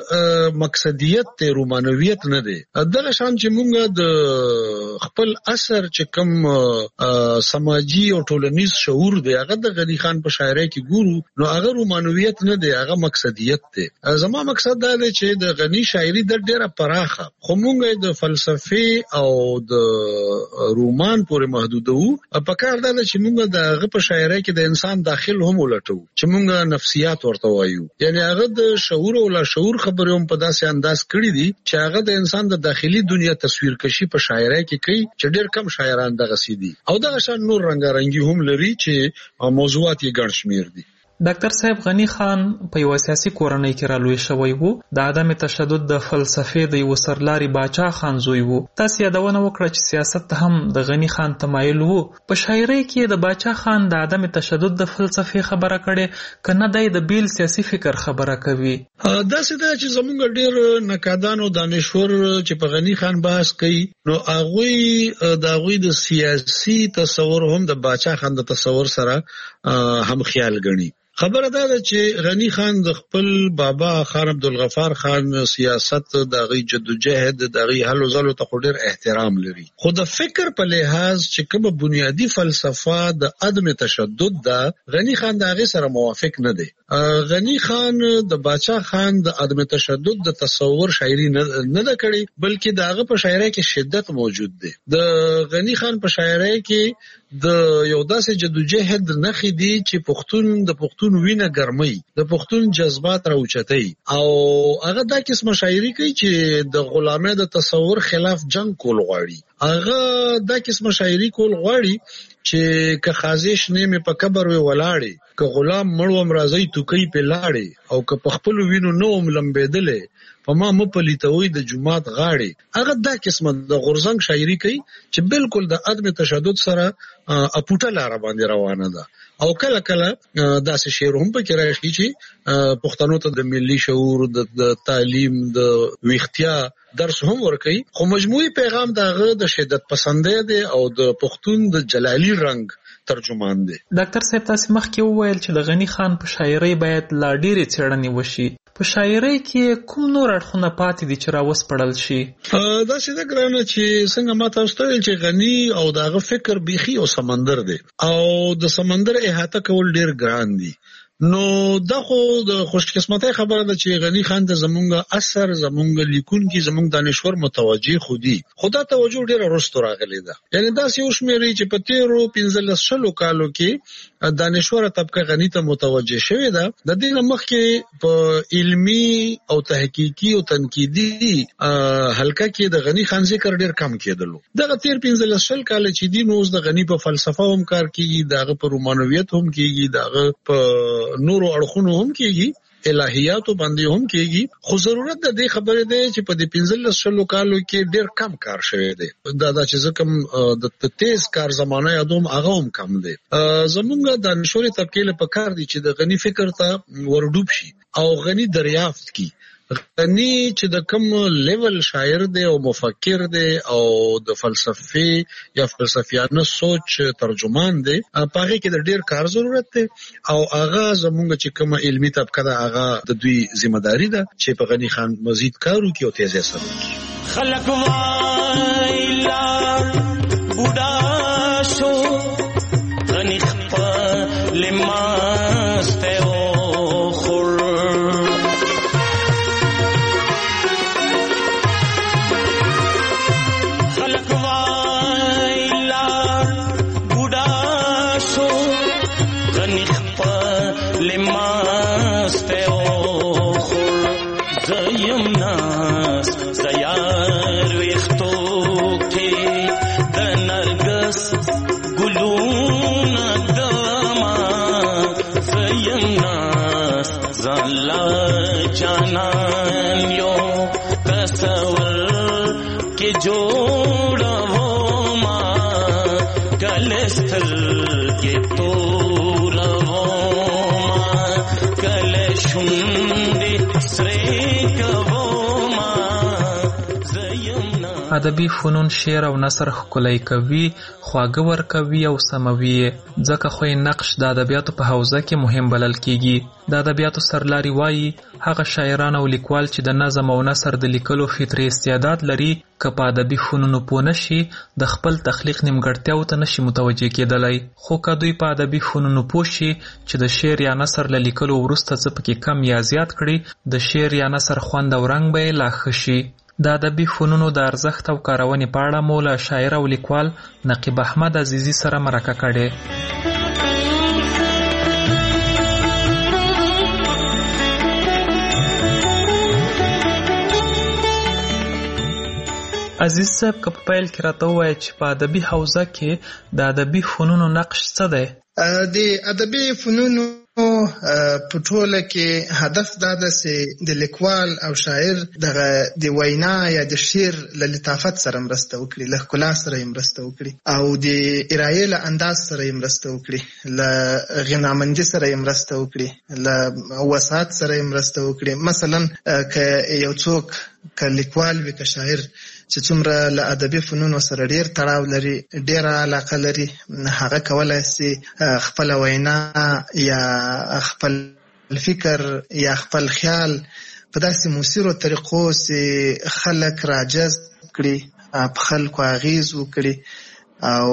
مقصدیت ته رومانویت نه دی. دغه شان چې موږ د خپل اثر چې کوم سماجی او ټولنیز شعور دی هغه د غنی خان په شاعرۍ کې ګورو، نو هغه رومانویت نه دی، هغه مقصدیت دی. زما مقصد دا دی چې د غنی شاعري د ډیره پراخه، خو موږ د فلسفي او د رومان پورې محدودو. په کار دا چې موږ د هغه په شاعرۍ کې د انسان داخل هم ولټو چې موږ نفسیات ورته وایو. یعنی هغه د شعور او لاشعور خبرې هم په داسې انداز کړی دي چې هغه د انسان د داخلي دنیا تصویر کشي په شاعرۍ کې کوي چې ډېر کم شاعران دغه سي دي او دغه شان نور رنګارنګي هم لري چې موضوعات یې ګڼ شمیر دي. ډاکټر صاحب، غنی خان په یو سیاسي کورنۍ کې رالوی شوی وو. د عدم تشدد د فلسفې د یو سرلاري باچا خان زوی وو. تاسو یادونه وکړه چې سیاست ته هم د غنی خان تمایل وو. په شاعرۍ کې د باچا خان د عدم تشدد د فلسفې خبره کړي کنه د بیل سیاسي فکر خبره کوي؟ دا څه چې زمونږ ډېر نقادان او دانشور چې په غنی خان بحث کوي نو هغوی د سیاسي تصور هم د باچا خان د تصور سره هم خیال غني. خبره دا ده چې غنی خان د خپل بابا خان عبدالغفار خان سیاست د غي جدوجہد د غي حل زلو ته ډېر احترام لري، خو د فکر په لحاظ چې کومه بنیادی فلسفه د عدم تشدد ده غنی خان د هغه سره موافق نه دی. غنی خان د باچا خان د عدم تشدد د تصور شاعري نه ده کړي، بلکې د هغه په شاعرۍ کې شدت موجود دی. د غنی خان په شاعرۍ کې د یو داسې جدوجہد نخې دي چې پښتون وینه ګرمي، د پښتون جذبات راوچتي او هغه دا قسمه شاعري کوي چې د غلامۍ د تصور خلاف جنگ کول غواړي. هغه دا قسمه شاعري کول غواړي چې که خازش نیمه په قبر وی ولاړي، که غلام مړوم راځي توکي په لاړي او که په خپل وینو نوم لمبېدلې په ما مپلیتوي د جمعات غاړي. هغه دا قسمه د غورزنګ شاعري کوي چې بالکل د عدم تشدد سره اپوټه لار باندې روانه ده او کله کله داسې شعر هم پکې راشي چې پښتنو ته د ملي شعور د تعلیم د ویختیا درس هم ورکوي، خو مجموعي پیغام دغه د شدت پسندۍ دی او د پښتون د جلالي رنګ ترجمان دی. ډاکټر صاحب، تاسو مخکې وویل چې د غنی خان په شاعرۍ باید لا ډېرې څېړنې وشي. په شاعرۍ کې کوم نور اړخونه پاتې دي چې راوسپړل شي؟ داسې ده ګرانه چې څنګه ما تاسو ته ویل چې غني او دغه فکر بیخي او سمندر دی او د سمندر احاطه کول ډېر ګران دي. نو دا خو د خوشقسمتۍ خبره ده چې غنی خان ته زمونږ اثر زمونږ لیکونکي زمونږ دانشور متوجه خو دي، خو دا توجه ډېره وروسته راغلې ده. یعنی داسې وشمېرئ چې په تېرو 15 کالو کې دانشوره طبقه غنی ته متوجه شوې ده. د دې نه مخکې په علمي او تحقیقي او تنقیدي حلقه کې د غنی خان ذکر ډېر کم کېدلو. دغه تېر 15 کال چې دي نو اوس د غنی په فلسفه هم کار کېږي، دغه په رومانویت هم کېږي، دغه په نورو اړخونو هم کېږي، الهیاتو باندې هم کېږي. خو ضرورت د دې خبرې دی چې په دې 15 کالو کې ډېر کم کار شوی دی. دا چې زه کوم د تیز کار زمانه یادوم هغه هم کم دی. زمونږ د دانشوري طبقې له پکار دي چې د غني فکر ته ورډوب شي او غني دریافت کی. غني چې د کوم لیول شاعر دی او مفکر دی او د فلسفي یا فلسفیانه سوچ ترجمان دی، پاره کې د ډیر کار ضرورت دی او هغه زمونږ چې کوم علمي طبقه ده هغه د دوی ذمہ داری ده چې په غني خان مزید کار وکړي او تیزی سره وکړي. خلق وایلا بوډا شو غني خپل ماسته کې جوړو ما کلستل کې تورو ما کل شوندې سرې کوو ما زيمنا. ادبي فنون شعر او نثر ښکلی کوي، خواږه ورکوي او سموي، ځکه خو نقش د ادبیاتو په حوزه کې مهم بلل کیږي. د ادبیاتو سرلاري وایي هغه شاعران او لیکوال چې د نظم او نثر د لیکلو فطري استعداد لري که په ادبي فنونو پوه نشي د خپل تخلیق نیمګړتیاو ته نشي متوجه کېدلی، خو که دوی په ادبي فنونو پوه شي چې د شعر یا نثر له لیکلو وروسته څه پکې کم یا زیات کړي، د شعر یا نثر خوند او رنګ به یې لا ښه شي. د ادبي فنونو د ارزښت او کارونې په اړه مو له شاعر او لیکوال نقیب احمد عزیزي سره مرکه کړې. عزیز صاحب که په پیل کې راته ووایې چې په ادبي حوزه کې د ادبي فنونو نقش څه دی؟ د ادبي فنونو په ټوله کې هدف دا ده چې د لیکوال او شاعر د وینا یا د شعر له لطافت سره مرسته وکړي، له ښکلا سره یې مرسته وکړي، او د ارایې له انداز سره یې مرسته وکړي، له غنامندي سره یې مرسته وکړي، له وسعت سره یې مرسته وکړي. مثلا که یو څوک که لیکوال وي که شاعر چې څومره له ادبي فنونو سره ډیر تړاو لري، ډیره علاقه لري، هغه کولای شي خپل وینا یا خپل فکر یا خپل خیال په داسې موثرو طریقو چې خلک راجذب کړي، په خلکو اغیز وکړي، او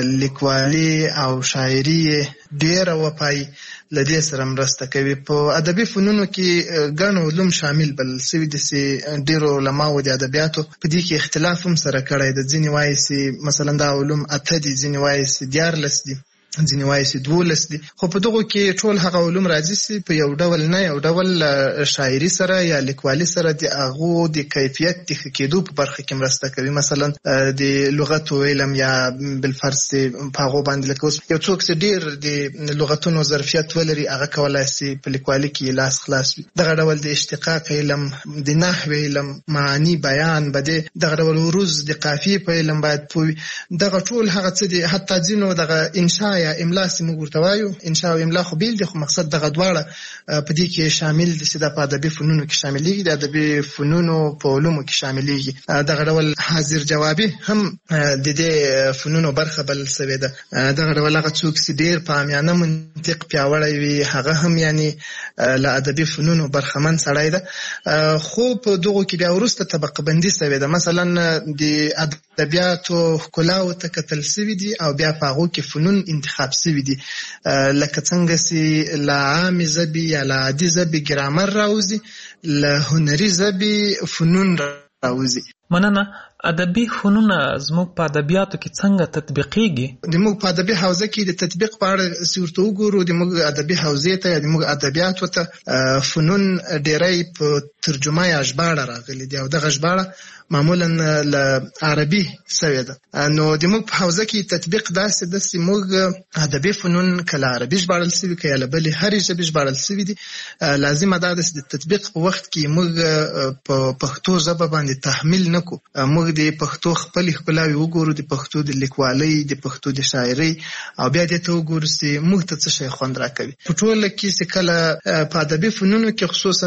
لیکوالي او شاعري ډیره وپای لدې سره مرسته کوي. په ادبي فنونو کې ګڼ علوم شامل بل سوي دي چې ډیرو علماو د ادبیاتو په دې کې اختلاف هم سره کړی دی. ځینې وایي چې مثلا دا علوم 8 دي، ځینې وایي چې 14 دي، ځینې وایي چې 12 دي، خو په دغو کې ټول هغه علوم راځي چې په یو ډول نه یو ډول شاعري سره یا لیکوالي سره د هغو د کیفیت د ښه کېدو په برخه کې مرسته کوي. مثلا د لغت علم یا بالفرض په هغو باندې لکه اوس یو څوک چې ډېر د لغتونو ظرفیت ولري هغه کولی شي په لیکوالي کې لاس خلاص وي. دغه ډول د اشتقاق علم، د نحوې علم، معانی بیان بده، دغه ډول عروض د قافیې په علم باید پوه وي. دغه ټول هغه څه دي، حتی ځینو دغه انشاء یا املا چې موږ ورته وایو، انشاء او املا خو بیل دي، خو مقصد دغه دواړه په دې کې شامل دي چې د په ادبي فنونو کې شاملېږي، د ادبي فنونو په علومو کې شاملېږي. دغه ډول حاضر جوابي هم د دې فنونو برخه بل سوې ده. دغه ډول هغه څوک چې ډېر په عامیانه منطق پیاوړی وي هغه هم یعنی له ادبي فنونو برخمن سړی ده. خو په دغو کې بیا وروسته طبقه بندي سوې ده. مثلا د ادبیاتو ښکلاو ته کتل سوي دي او بیا په هغو کې فنون انتخاب سوي دي، لکه څنګه چې له عامې ژبې یا له عادي ژبې ګرامر راوځي، له هنري ژبې فنون راوځي. مننه. ادبي فنون زموږ په ادبیاتو کې څنګه تطبیقېږي؟ د موږ په ادبي حوزه کې د تطبیق په اړه چې ورته وګورو، د موږ ادبي حوزې ته یا د موږ ادبیاتو ته فنون ډېری په ترجمه یا ژباړه راغلي دي، او دغه ژباړه معمولا له عربي سوې ده. نو د موږ په حوزه کې تطبیق داسې ده چې موږ ادبي فنون کله عربي ژباړل سوي که یا له بلې هرې ژبې ژباړل سوي دي، لازمه دا ده چې د تطبیق په وخت کې موږ په پښتو ژبه باندې تحمیل نه کړو. موږ د پښتو خپلې ښکلاوې وګورو، د پښتو د لیکوالۍ، د پښتو د شاعرۍ، او بیا دې ته وګورو چې موږ ته څه شی خوند راکوي. په ټوله کې چې کله په ادبي فنونو کې خصوصا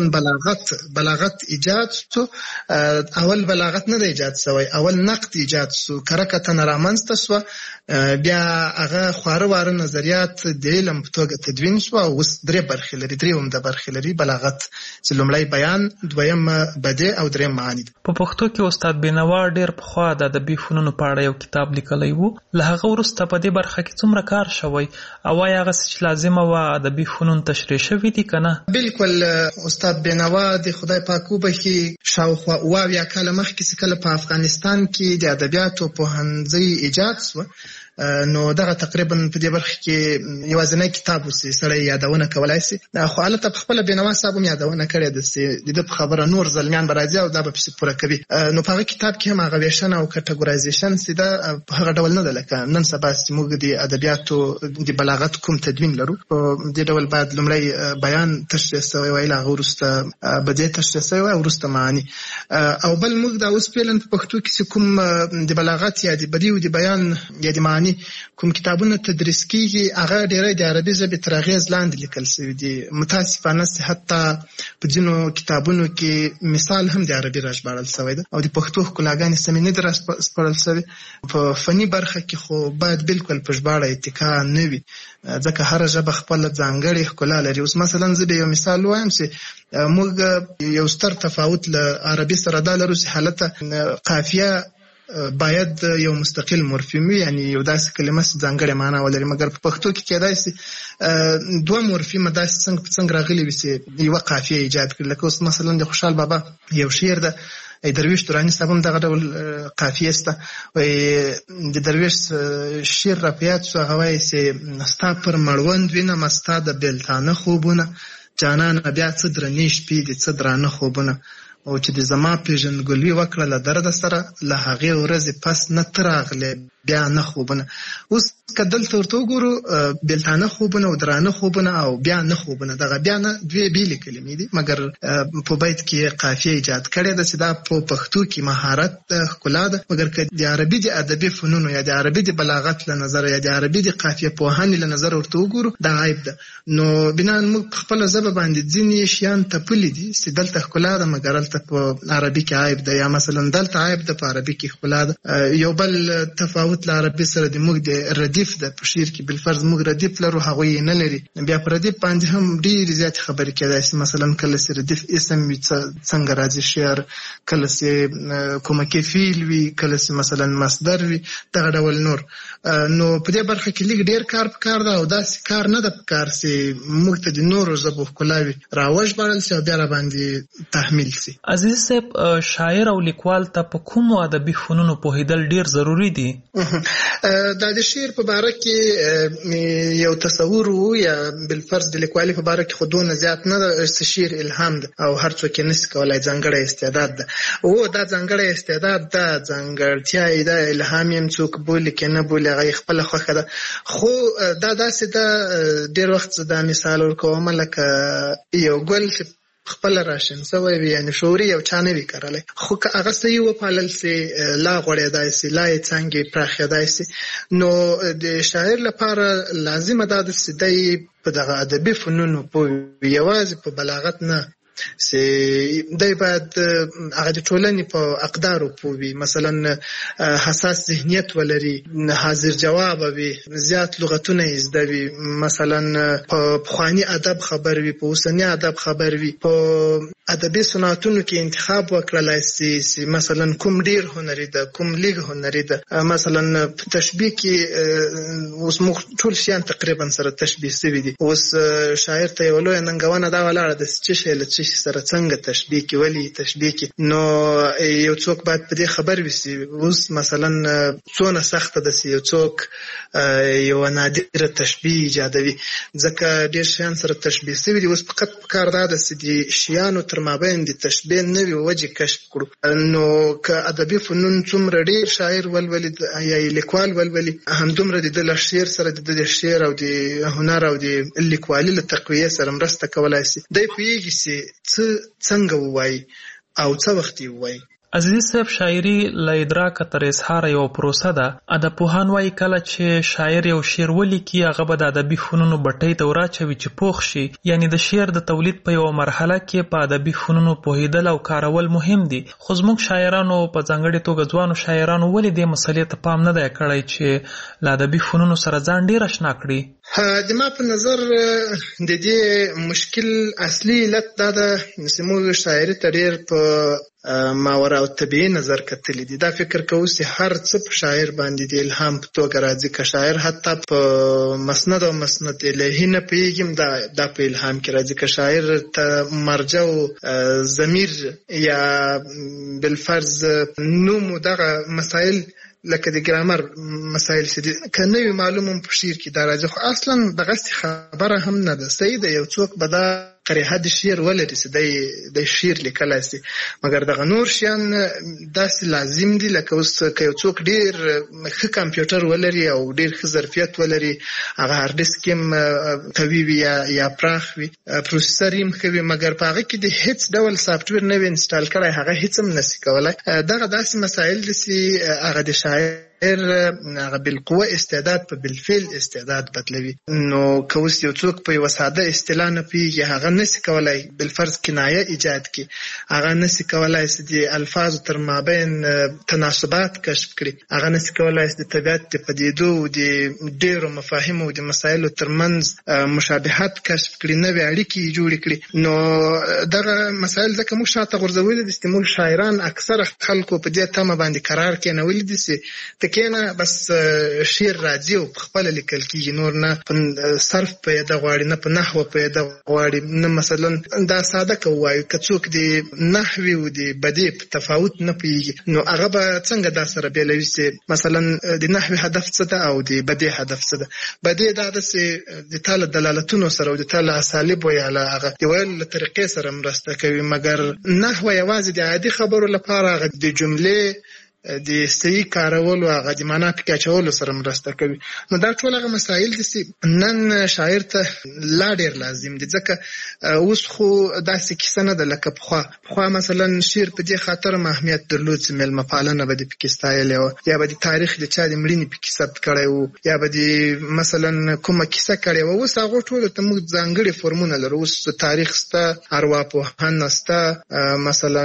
بلاغت ایجاد شو، اول بلاغت نه دی ایجاد شوی، اول نقد ایجاد شو، کره کتنه رامنځته شوه، بیا هغه خواره واره نظریات د علم په توګه تدوین شو، او اوس درې برخې لري، درې عمده برخې لري. بلاغت چې لومړی بیان، دویم بدیع او دریم معانی. په پښتو کې استاد بینوا ډېر پخوا د ادبي فنونو په اړه یو کتاب لیکلی وو. له هغه وروسته په دې برخه کې څومره کار شوی، او آیا هغه چې لازمه وه ادبي فنون تشریح شوي دي که نه؟ بالکل. استاد بینوا د خدای پاک وبخي شاوخوا اویا کاله مخکې چې کله په افغانستان کې د ادبیاتو پوهنځی ایجاد شوه، نو دغه تقریبا په دې برخه کې یوازینی کتاب و چې سړی یادونه کولای شي. خو هلته په خپله بینوا صاحب هم یادونه کړې ده چې د ده په خبره نور زلمیان به راځي او دا به پسې پوره کوي. نو په هغه کتاب کې هم هغه ویشنه او کټګورایزیشن چې ده په هغه ډول نه ده لکه نن سبا چې موږ د ادبیاتو د بلاغت کوم تدوین لرو. په دې ډول باید لومړی بیان تشریح شوی وای، له هغه وروسته بدیع تشریح شوی وای، وروسته معانی. او بل موږ دا اوس فعلا په پښتو کې کوم د بلاغت یا د بدیع او د بیان یا د معنی کوم کتابونه تدریس کیږي هغه ډېری د عربي ژبې تر اغېز لاندې لیکل شوي دي. متاسفانه حتی په ځینو کتابونو کې مثال هم د عربي راژباړل شوی ده او د پښتو ښکلاګانې سمې نه دي راسپړل شوي. په فني برخه کې خو باید بالکل په ژباړه اتکا نه وي، ځکه هر ژبه خپل ځانګړې ښکلا لري. اوس مثلا زه به یو مثال وایم چې موږ یو ستر تفاوت له عربي سره دا لرو چې حالته قافیه باید یو مستقل مورفیم وي، یعنی یو داسې کلمه چې ځانګړې معنا ولري. مګر په پښتو کې کېدای شي دوه مورفیم داسې څنګه راغلي وي چې یوه قافیه ایجاد کړي. لکه اوس مثلا د خوشحال بابا یو شعر ده، درویش تورانی صاحب هم دغه ډول قافیه سته. د درویش شعر را په یاد شو، هغه وایي چې ستا پر مړوند وینم ستا د بېلتانه خوبونه، جانانه بیا څه درنې شپې دي څه درانه خوبونه، او چې د زما پیژندګلوي وکړه له درده سره، له هغې ورځې پس نه ته راغلی بیا نه خوبونه. اوس که دلته ورته وګورو بېلتانه خوبونه او درانه خوبونه او بیا نه خوبونه، دغه بیا نه دوې بېلې کلمې دي، مګر په بیت کې قافیه ایجاد کړې ده چې دا په پښتو کې مهارت ښکلا ده. مګر که د عربي د ادبي فنونو یا د عربي د بلاغت له نظره یا د عربي د قافیه پوهنې له نظره ورته وګورو، دا عیب ده. نو بنا موږ خپله ژبه باندې ځینې شیان تپلي دي چې دلته ښکلا ده مګر هلته په عربي کې عیب ده، یا مثلا دلته عیب ده په عربي کې ښکلا ده. یو بل تفاوت له عربي سره د موږ د ردیف ده. په شعر کې بالفرض موږ ردیف لرو، هغوی یې نه لري. بیا په ردیف باندې هم ډېرې زیاتې خبرې کېدای شي، مثلا کله چې ردیف اسم وي څنګه راځي شعر، کله چې کومکي فعل وي، کله چې مثلا مصدر وي، دغه ډول نور. نو په دې برخه کې لږ ډېر کار پکار ده او داسې کار نه ده پکار چې موږ ته د نورو ژبو ښکلاوي راوژباړل شي او بیا راباندې تحمیل شي. عزیز صاحب، شاعر او لیکوال ته په کومو ادبي فنونو پوهېدل ډېر ضروري دي؟ دا د شعر په باره کې یو تصور و یا بالفرض د لیکوالۍ په باره کې خو دونه زیات نه ده چې شعر الهام ده او هر څوک یې نشي کولی، ځانګړی استعداد ده. او دا ځانګړی استعداد ده، ځانګړتیا یې ده، الهام یې څوک بولي که نه بولي هغه یې خپله خوښه ده. خو دا داسې ده، ډېر وخت زه دا مثال ورکوم لکه یو ګل چې خپله راشن سوی وي، یعنې شعوري یو چا نه وي کرلی، خو که هغه صحیح وپالل سي لا غوړېدای سي، لا یې څانګې پراخېدای سي. نو د شاعر لپاره لازمه دا ده چې دی په دغه ادبي فنونو پوه وي، یوازې په بلاغت نه، چې دی باید هغه د ټولنې په اقدارو پوه وي، مثلا حساس ذهنیت ولري، حاضر جواب وي، زیات لغتونه یې زده وي، مثلا په پخواني ادب خبر وي، په اوسني ادب خبر وي، په ادبي صنعتونو کې انتخاب وکړلای سي مثلا کوم ډیر هنري ده کوم لږ هنري ده. مثلا په تشبیه کې اوس موږ ټول شیان تقریبا سره تشبیه شوي دي. اوس شاعر ته یو لویه ننګونه دا ولاړه ده چې شی له څه سره څنګه تشبیه کې، ولې تشبیه کې. نو یو څوک باید په دې خبر وي چې اوس مثلا څونه سخته ده چې یو څوک یو نادره تشبیه ایجادوي، ځکه ډېر شیان سره تشبیه شوي دي. اوس فقط پکار دا ده چې د شیانو تر مابین د تشبیه نوې وجې کشف کړو. نو که ادبي فنون څومره ډېر شاعر ولولي یا لیکوال ولولي، همدومره د ده له شعر سره د شعر او د هنر او د لیکوالي له تقویې سره مرسته کولی شي. دی پوهېږي چې څنګه ووایي او څه وخت یې ووایي. عزیز صاحب، شاعري له ادراکه تر اظهاره یو پروسه ده. ادبپوهان وایي کله چې شاعر یو شعر ولیکي هغه به د ادبي فنونو بټۍ ته وراچوي چې پوخ شي. یعنی د شعر د تولید په یوه مرحله کې په ادبي فنونو پوهېدل او کارول مهم دي. خو زموږ شاعرانو په ځانګړې توګه ځوانو شاعرانو ولې دې مسلې ته پام نه دی کړی چې له ادبي فنونو سره ځان ډېر اشنا کړي؟ د ما په نظر د دې مشکل اصلي علت دا ده چې موږ شاعري ته ډېر په ماورا او طبیعي نظر کتلی دي. دا فکر کوو چې هر څه په شاعر باندې د الهام په توګه راځي. که شاعر حتی په مسند او مسند الهي نه پوهېږي دا په الهام کې راځي. که شاعر ته مرجع او ضمیر یا بالفرض نوم دغه مسائل لکه د ګرامر مسایل چې دي که نه وي معلوم هم په شعر کې دا راځي. خو اصلا دغسې خبره هم نه ده. صحیح ده، یو څوک به دا قریحه د شعر ولري چې د شعر لیکلای شي، مګر دغه نور شیان داسې لازم دي لکه اوس که یو څوک ډېر ښه کمپیوټر ولري او ډېر ښه ظرفیت ولري، هغه هارډ ډیسک یې قوي وي یا پراخ وي، پروسیسر یې ښه وي، مګر په هغه کې د هیڅ ډول سافټویر نه وي انسټال کړی، هغه هیڅ هم نشي کولی. دغه داسې مسایل دي چې هغه د شاعر هغه بالقوه استعداد په بالفعل استعداد بدلوي. نو که اوس یو څوک په یوه ساده اصطلاح نه پوهېږي، هغه نشي کولی بالفرض کنایه ایجاد کړي، هغه نشي کولی چې د الفاظو تر مابین تناسبات کشف کړي، هغه نشي کولی چې د طبیعت د پدیدو او د ډېرو مفاهیمو او د مسایلو ترمنځ مشابهت کشف کړي، نوې اړیکې یې جوړې کړي. نو دغه مسایل ځکه موږ شاته غورځولي دي چې موږ شاعران اکثره خلکو په دې تمه باندې قرار کېنولي دي چې کېنه بس شعر راځي او خپله لیکل کېږي، نور نه په صرف پیدا غواړي، نه په نحوه پیدا غواړي، نه مثلا دا ساده که ووایو که څوک د نحوې او د بدیع په تفاوت نه پوهېږي، نو هغه به څنګه دا سره بېلوي چې مثلا د نحوې هدف څه ده او د بدیع هدف څه ده. بدیع دا ده چې د تا له دلالتونو سره او د تا له اسالیبو یا له هغه د ویلو له طریقې سره مرسته کوي، مګر نحوه یوازې د عادي خبرو لپاره هغه د جملې د صحیح کارولو هغه د معنا پکې اچولو سره مرسته کوي. نو دا ټول هغه مسایل دي چې نن شاعر ته لا ډېر لازم دي، ځکه اوس خو داسې کیسه نه ده لکه پخوا مثلا شعر په دې خاطر اهمیت درلود چې میلمه پالنه به دې پکې ستایلې وه، یا به د تاریخ د چا د مړینې پکې ثبت کړی و، یا به د مثلا کومه کیسه کړې وه. اوس هغو ټولو ته موږ ځانګړي فورمونه لرو، اوس تاریخ شته، ارواپوهنه شته، مثلا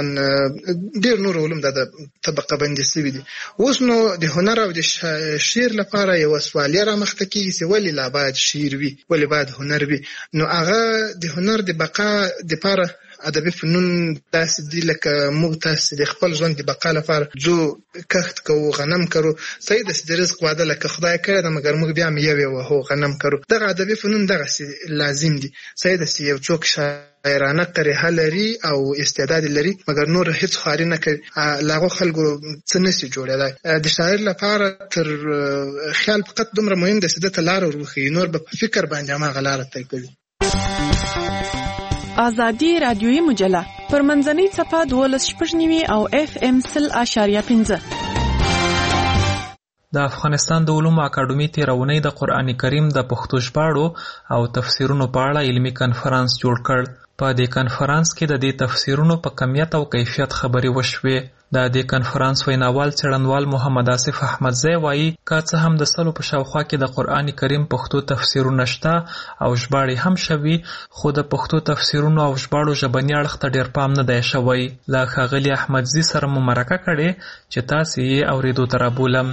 ډېر نور علوم د طبقه بندي سوي دي. اوس نو د هنر او د شعر لپاره یو سوالیه رامخته کېږي چې ولې لا باید شعر وي، ولې باید هنر وي. نو هغه د هنر د بقا دپاره ادبي فنون داسې دي لکه موږ تاسې د خپل ژوند د بقا لپاره ځو کښت کوو، غنم کرو، صحیح ده چې د رزق وعده لکه خدای کړې ده، مګر موږ بیا میوې وهو، غنم کرو. دغه ادبي فنون دغسې لازم دي. صحیح ده چې یو څوک شاعرانه قریحه لري او استعداد لري، مګر نور هیڅ خواري نه کوي، له هغو خلکو څه نشي جوړېدای. د شاعر لپاره تر خیال فقط دومره مهم ده چې ده ته لاره ور وښیي، نور به په فکر باندې هماغه لاره طی کوي. آزادی رادیویی مجله پر منځنۍ څپه 12.9 او FM 100.5. د افغانستان د علومو اکاډمي تیرونی د قرآن کریم د پښتو ژباړو او تفسیرونو په اړه علمي کنفرانس جوړ کړ. په دې کنفرانس کې د دې تفسیرونو په کمیت او کیفیت خبرې وشوې. د دې کنفرانس ویناوال څېړنوال محمد آصف احمدزی وایي که څه هم د 100 په شاوخوا کې د قرآن کریم پښتو تفسیرونه شته او ژباړې هم شوي، خو د پښتو تفسیرونو او ژباړو ژبني اړخ ته ډېر پام نه دی شوی. له ښاغلي احمدزي سره مو مرکه کړې چې تاسې یې اورېدو ته رابولم.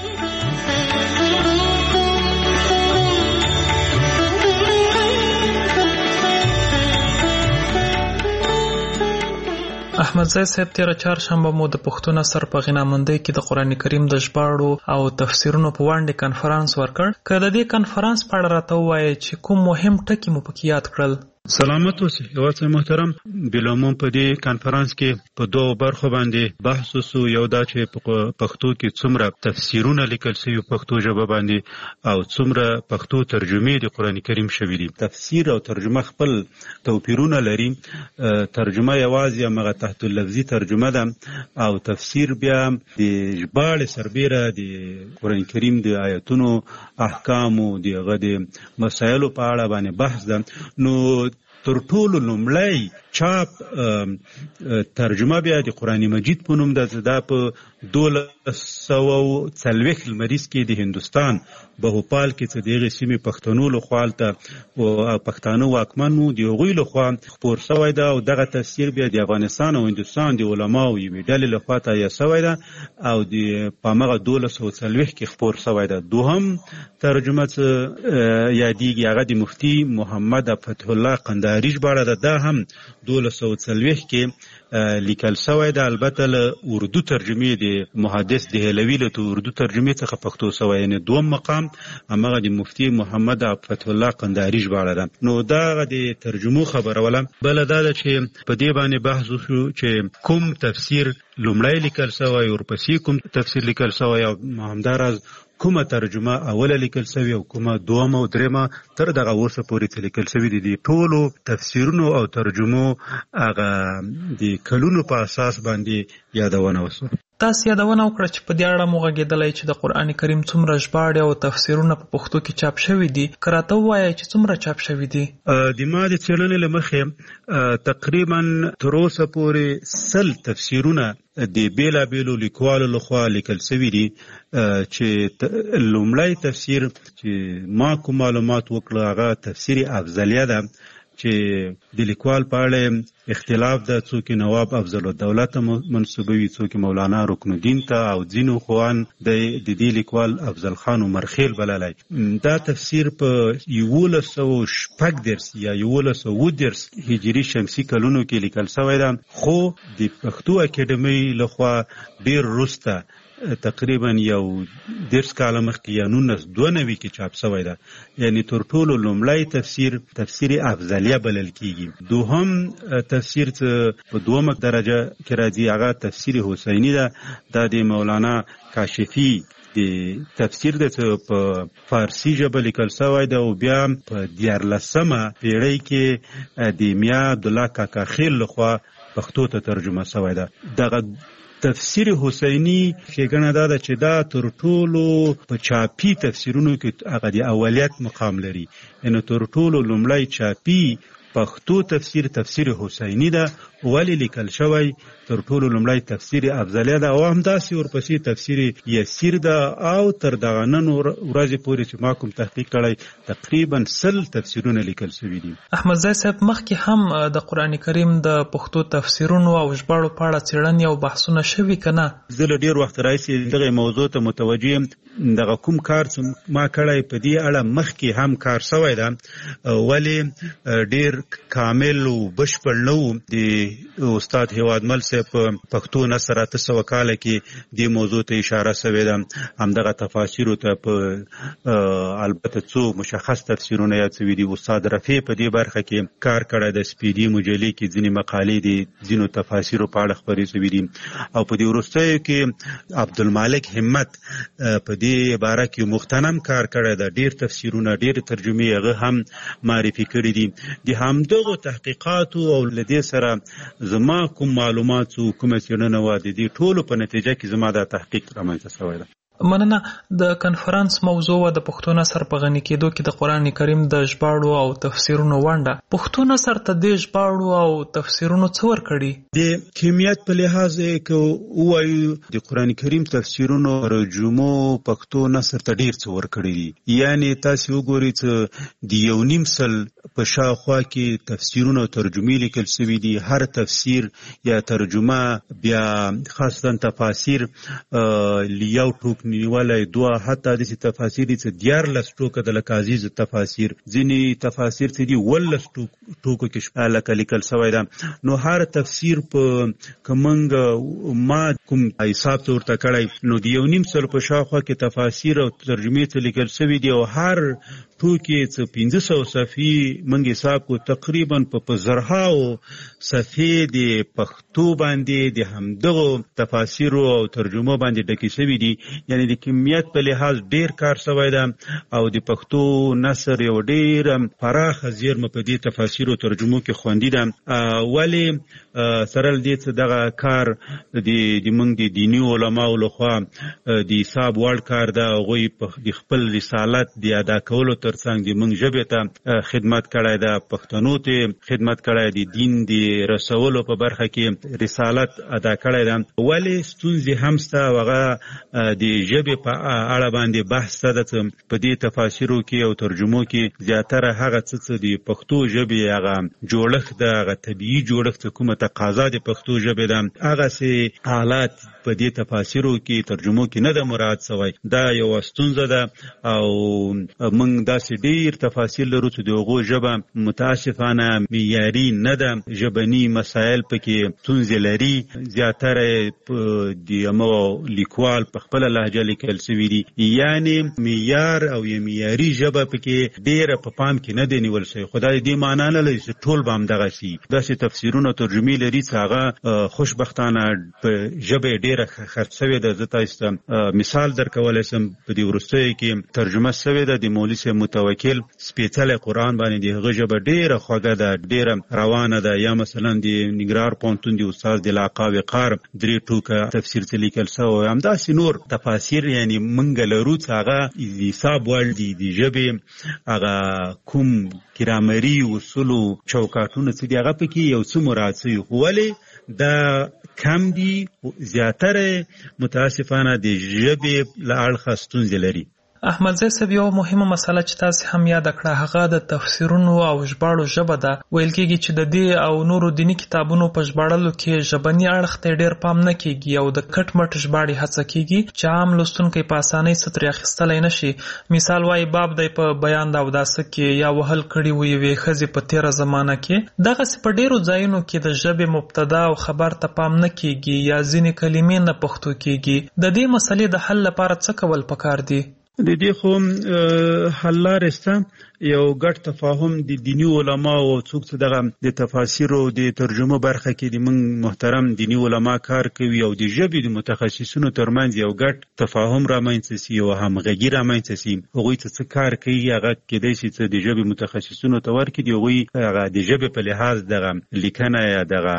احمدزی صاحب تیره چهارشنبه مو د پښتو نثر په غنامندۍ کې د قرآن کریم د ژباړو او تفسیرونو په وړاندې کنفرانس ورکړ. که د دې کنفرانس په اړه راته ووایئ چې کوم مهم ټکي مو پکې یاد کړل؟ سلامت اوسئ یوازې محترم. بالعموم په دې کنفرانس کې په دوه برخو باندې بحث وسو. یو دا چې په پښتو کې څومره تفسیرونه لیکل شوي پښتو ژبه باندې او څومره پښتو ترجمې د قرآن کریم شوي دي. تفسیر او ترجمه خپل توپیرونه لري. ترجمه یوازې همغه تحت اللفظي ترجمه ده او تفسیر بیا د ژباړې سربیره د قرآن کریم د آیتونو احکامو د هغه د مسایلو په اړه باندې بحث ده. نو تر ټولو لومړی چاپ ترجمه بیا د قرآن مجید په نوم ده. دا په 1240 لمریز کې د هندوستان بهوپال کې چې دغه سیمې پښتنو لخوا ته او پښتانه واکمن وو د هغوی لخوا خپور شوی ده او دغه تفسیر بیا د افغانستان او هندوستان د علماو یوې ډلې لخوا تهیه شوی ده او د په همغه 1240 کې خپور شوی ده. دوهم ترجمه یادېږي هغه د مفتي محمد فتح الله قندهاري ژباړه ده. دا هم 1240 کې لیکل شوی ده. البته له اردو ترجمې د محدث دهلوي له اردو ترجمې څخه پښتو شوی، یعنې دوم مقام همغه د مفتي محمد فتح الله قندهاري ژباړه ده. نو دا د ترجمو خبره وله. بله دا ده چې په دې باندې بحث وشو چې کوم تفسیر لومړی لیکل شوی، ورپسې کوم تفسیر لیکل شوی او همداراز کومه ترجمه اوله لیکل شوی او کومه دومه او دریمه تر دغه اوسه پورې لیکل شوی دي ټولو تفسیرونو او ترجمو هغه د کلونو په اساس باندې یادونه وسو. تاسو یادونه وکړه چې په دې اړه مو غږېدلی چې د قرآن کریم څومره ژباړې او تفسیرونه په پښتو کې چاپ شوي دي، که راته ووایئ چې څومره چاپ شوي دي؟ د ما د څېړنې له مخې تقریبا تر اوسه پورې 100 تفسیرونه د بیلابیلو لیکوالو لخوا لیکل شوي دي چې لومړی تفسیر چې ما کوم معلومات وکړه هغه تفسیر افضلیه ده چې د لیکوال په اړه اختلاف ده، څوک نواب افضل الدوله ته منسوبوي، څوک مولانا رکن الدین ته او ځینو خوان د دې لیکوال افضل خان عمرخیل بللی. دا تفسیر په 1114 یا 1110 هجري شمسي کلونو کې لیکل شوی ده، خو د پښتو اکیډمۍ لخوا ډیر وروسته تقریبا 10 کاله مخکې یا 1992 کې چاپ شوی ده. یعنی تر ټولو لومړی تفسیر افضلیه بلل کیږي. دوهم تفسیر په دومه درجه کې راځي هغه تفسیر حسینی ده. دا د مولانا کاشفی د تفسیر د په فارسی ژبه لیکل شوی ده او بیا په 14مه پیړۍ کې د میا عبدالله کاکا خیل لخوا پښتو ته ترجمه شوی ده. دغه تفسیر حسینی ښېګڼه دا ده چې دا تر ټولو په چاپي تفسیرونو کې هغه د اولیت مقام لري. یعنې تر ټولو لومړی چاپي پښتو تفسیر حسینی ده، ولی لیکل شوی تر ټولو لومړی تفسیر افضلیه ده او همداسې ورپسې تفسیر یسیر ده او تر دغه نن ورځې پورې چې ما کوم تحقیق کړی تقریبا 100 تفسیرونه لیکل شوي دي. احمدزی صاحب مخکې هم د قرآن کریم د پښتو تفسیرونو او ژباړو په اړه څېړنې او بحثونه شوي که نه؟ زه له ډېر وخت راهیسې دغه موضوع ته متوجه یم. دغه کوم کار چې ما کړی په دې اړه مخکې هم کار شوی ده، ولې ډېر کامل او بشپړ نه و. د استاد هیوادمل صاحب په پښتو نثر 800 کاله کې دې موضوع ته اشاره شوې ده. همدغه تفاسیرو ته په البته څو مشخص تفسیرونه یاد شوي دي. استاد رفیع په دې برخه کې کار کړی د سپیدي مجلې کې ځینې مقالې دي ځینو تفاسیرو په اړه خپرې شوي دي او په دې وروستیو کې عبدالمالک همت په دې باره کې مغتنم کار کړی ده. ډېر تفسیرونه ډېر ترجمې هغه هم معرفي کړي دي. د همدغو تحقیقاتو او له دې سره زما کوم معلومات او کومه څېړنه وه د دې ټولو په نتیجه کې زما دا تحقیق رامنځته شوی ده. مننه. د کنفرانس موضوع و د پښتو نثر په غني کېدو کې د قرآن کریم د ژباړو او تفسیرونو ونډه. پښتو نثر ته د ژباړو او تفسیرونو څه ورکړي؟ د کمیت په لحاظ که ووایو د قرآن کریم تفسیرونو ترجمو پښتو نثر ته ډېر څه ورکړي دي. یعنې تاسې وګورئ چې د 1.5 په شاوخوا کې تفسیرونه او ترجمې لیکل شوي دي. هر تفسیر یا ترجمه بیا خاصتا تفاسیر لیو ټوک نیولای دوه حتی داسې تفاسیر دي چې 14 ټوکه د لکه عزیز تفاسیر، ځینې تفاسیر چې دي 18 ټوکو کې لکه لیکل شوی ده. نو هر تفسیر په کومنګ ما کوم حساب ته ورته کړی نو د 1.5 په شاوخوا کې تفاسیر او ترجمې ته لیکل شوي دي او هر ټوکې چې 500 صفحې موږ حساب کو تقریبا په زرهاو صفحې د پښتو باندې د همدغو تفاسیرو او ترجمو باندې ډکې شوي دي. یعنی د کمیت په لحاظ ډیر کار شوی ده او د پښتو نثر یو ډیر پراخه زیرمه په دې تفاسیر او ترجمو کې خوندي ده. ولې سره دې چې دغه کار د موږ د دیني علماو لخوا د حساب وړ کار ده. هغوی د خپل رسالت د ادا کولو ترڅنګ د موږ ژبې ته خدمت کړی ده، پښتنو ته خدمت کړی د دین د رسولو په برخه کې رسالت ادا کړی ده. ولې ستونزې هم شته او هغه د ژبې په اړه باندې بحث ده چې په دې تفاسیرو کې او ترجمو کې زیاتره هغه څه د پښتو ژبې هغه جوړښت ده، هغه طبیعي جوړښت کومه تقاضا د پښتو ژبې ده، هغسې حالات په دې تفاسیرو کې ترجمو کې نه ده مراعات شوی. دا یوه ستونزه ده او موږ داسې ډېر تفاصیل لرو چې د هغو ژبه متاسفانه معیاري نه ده، ژبني مسایل پکې ستونزې لري. زیاتره د همغو لیکوال په خپله لهجه لیکل شوي دي، یعنې معیار او یا معیاري ژبه پکې ډېره په پام کې نه دی نیول شوی. خو دا د دې معنا نه لري چې ټول به همدغسې داسې تفسیرونه ترجمې ترجمې لري چې هغه خوشبختانه په ژبه ډیره خرڅ شوې ده. زه تاسو ته مثال درکولی شم. په دې وروستیو کې ترجمه شوې ده د مولوي صاحب متوکل سپېڅلی قرآن باندې. د هغه ژبه ډیره خوږه ده، ډیره روانه ده. یا مثلا د ننګرهار پوهنتون د استاد د لاقا وقار 3 ټوکه تفسیر څه لیکل شوی، همداسې نور تفاسیر یعنی موږ لرو چې هغه د حساب وړ دي. د ژبې هغه کوم ګرامري اصولو چوکاټونه چې دي هغه پکې یو څه مراعات شوي، خو ولې دا کم دي. زیاتره متاسفانه د ژبې له اړخه ستونزې لري. احمدزی صاحب یو مهمه مسله چې تاسو هم یاد کړه هغه د تفسیرونو او ژباړو ژبه ده. ویل کېږي چې د دې او نورو دینی کتابونو په ژباړلو کې ژبني اړخ ته ډېر پام نه کېږي او د کټ مټ ژباړې هڅه کېږي چې عام لوستونکی په اسانۍ څه ترې اخیستلی نه شي. مثال وایي باب دی په بیان د اوداسه کې یا وهل کړي وي یوې ښځې په تېره زمانه کې. دغسې په ډېرو ځایونو کې د ژبې مبتدا او خبر ته پام نه کېږي یا ځینې کلمې نه پښتو کېږي. د دې مسلې د حل لپاره څه کول پکار دي؟ د دې خو حل لارې شته. یو ګډ تفاهم د دینی علما او څوک چې دغه د تفاسیر او د ترجمه برخه کې د موږ محترم دینی علما کار کوي او د ژبې د متخصصینو ترمنځ یو ګډ تفاهم رامنځته شي او همغږي رامنځته شي. هغوی څه کار کوي هغه کېدای شي چې د ژبې متخصصینو ته ورکړي. هغوی هغه د ژبې په لحاظ دغه لیکنه یا دغه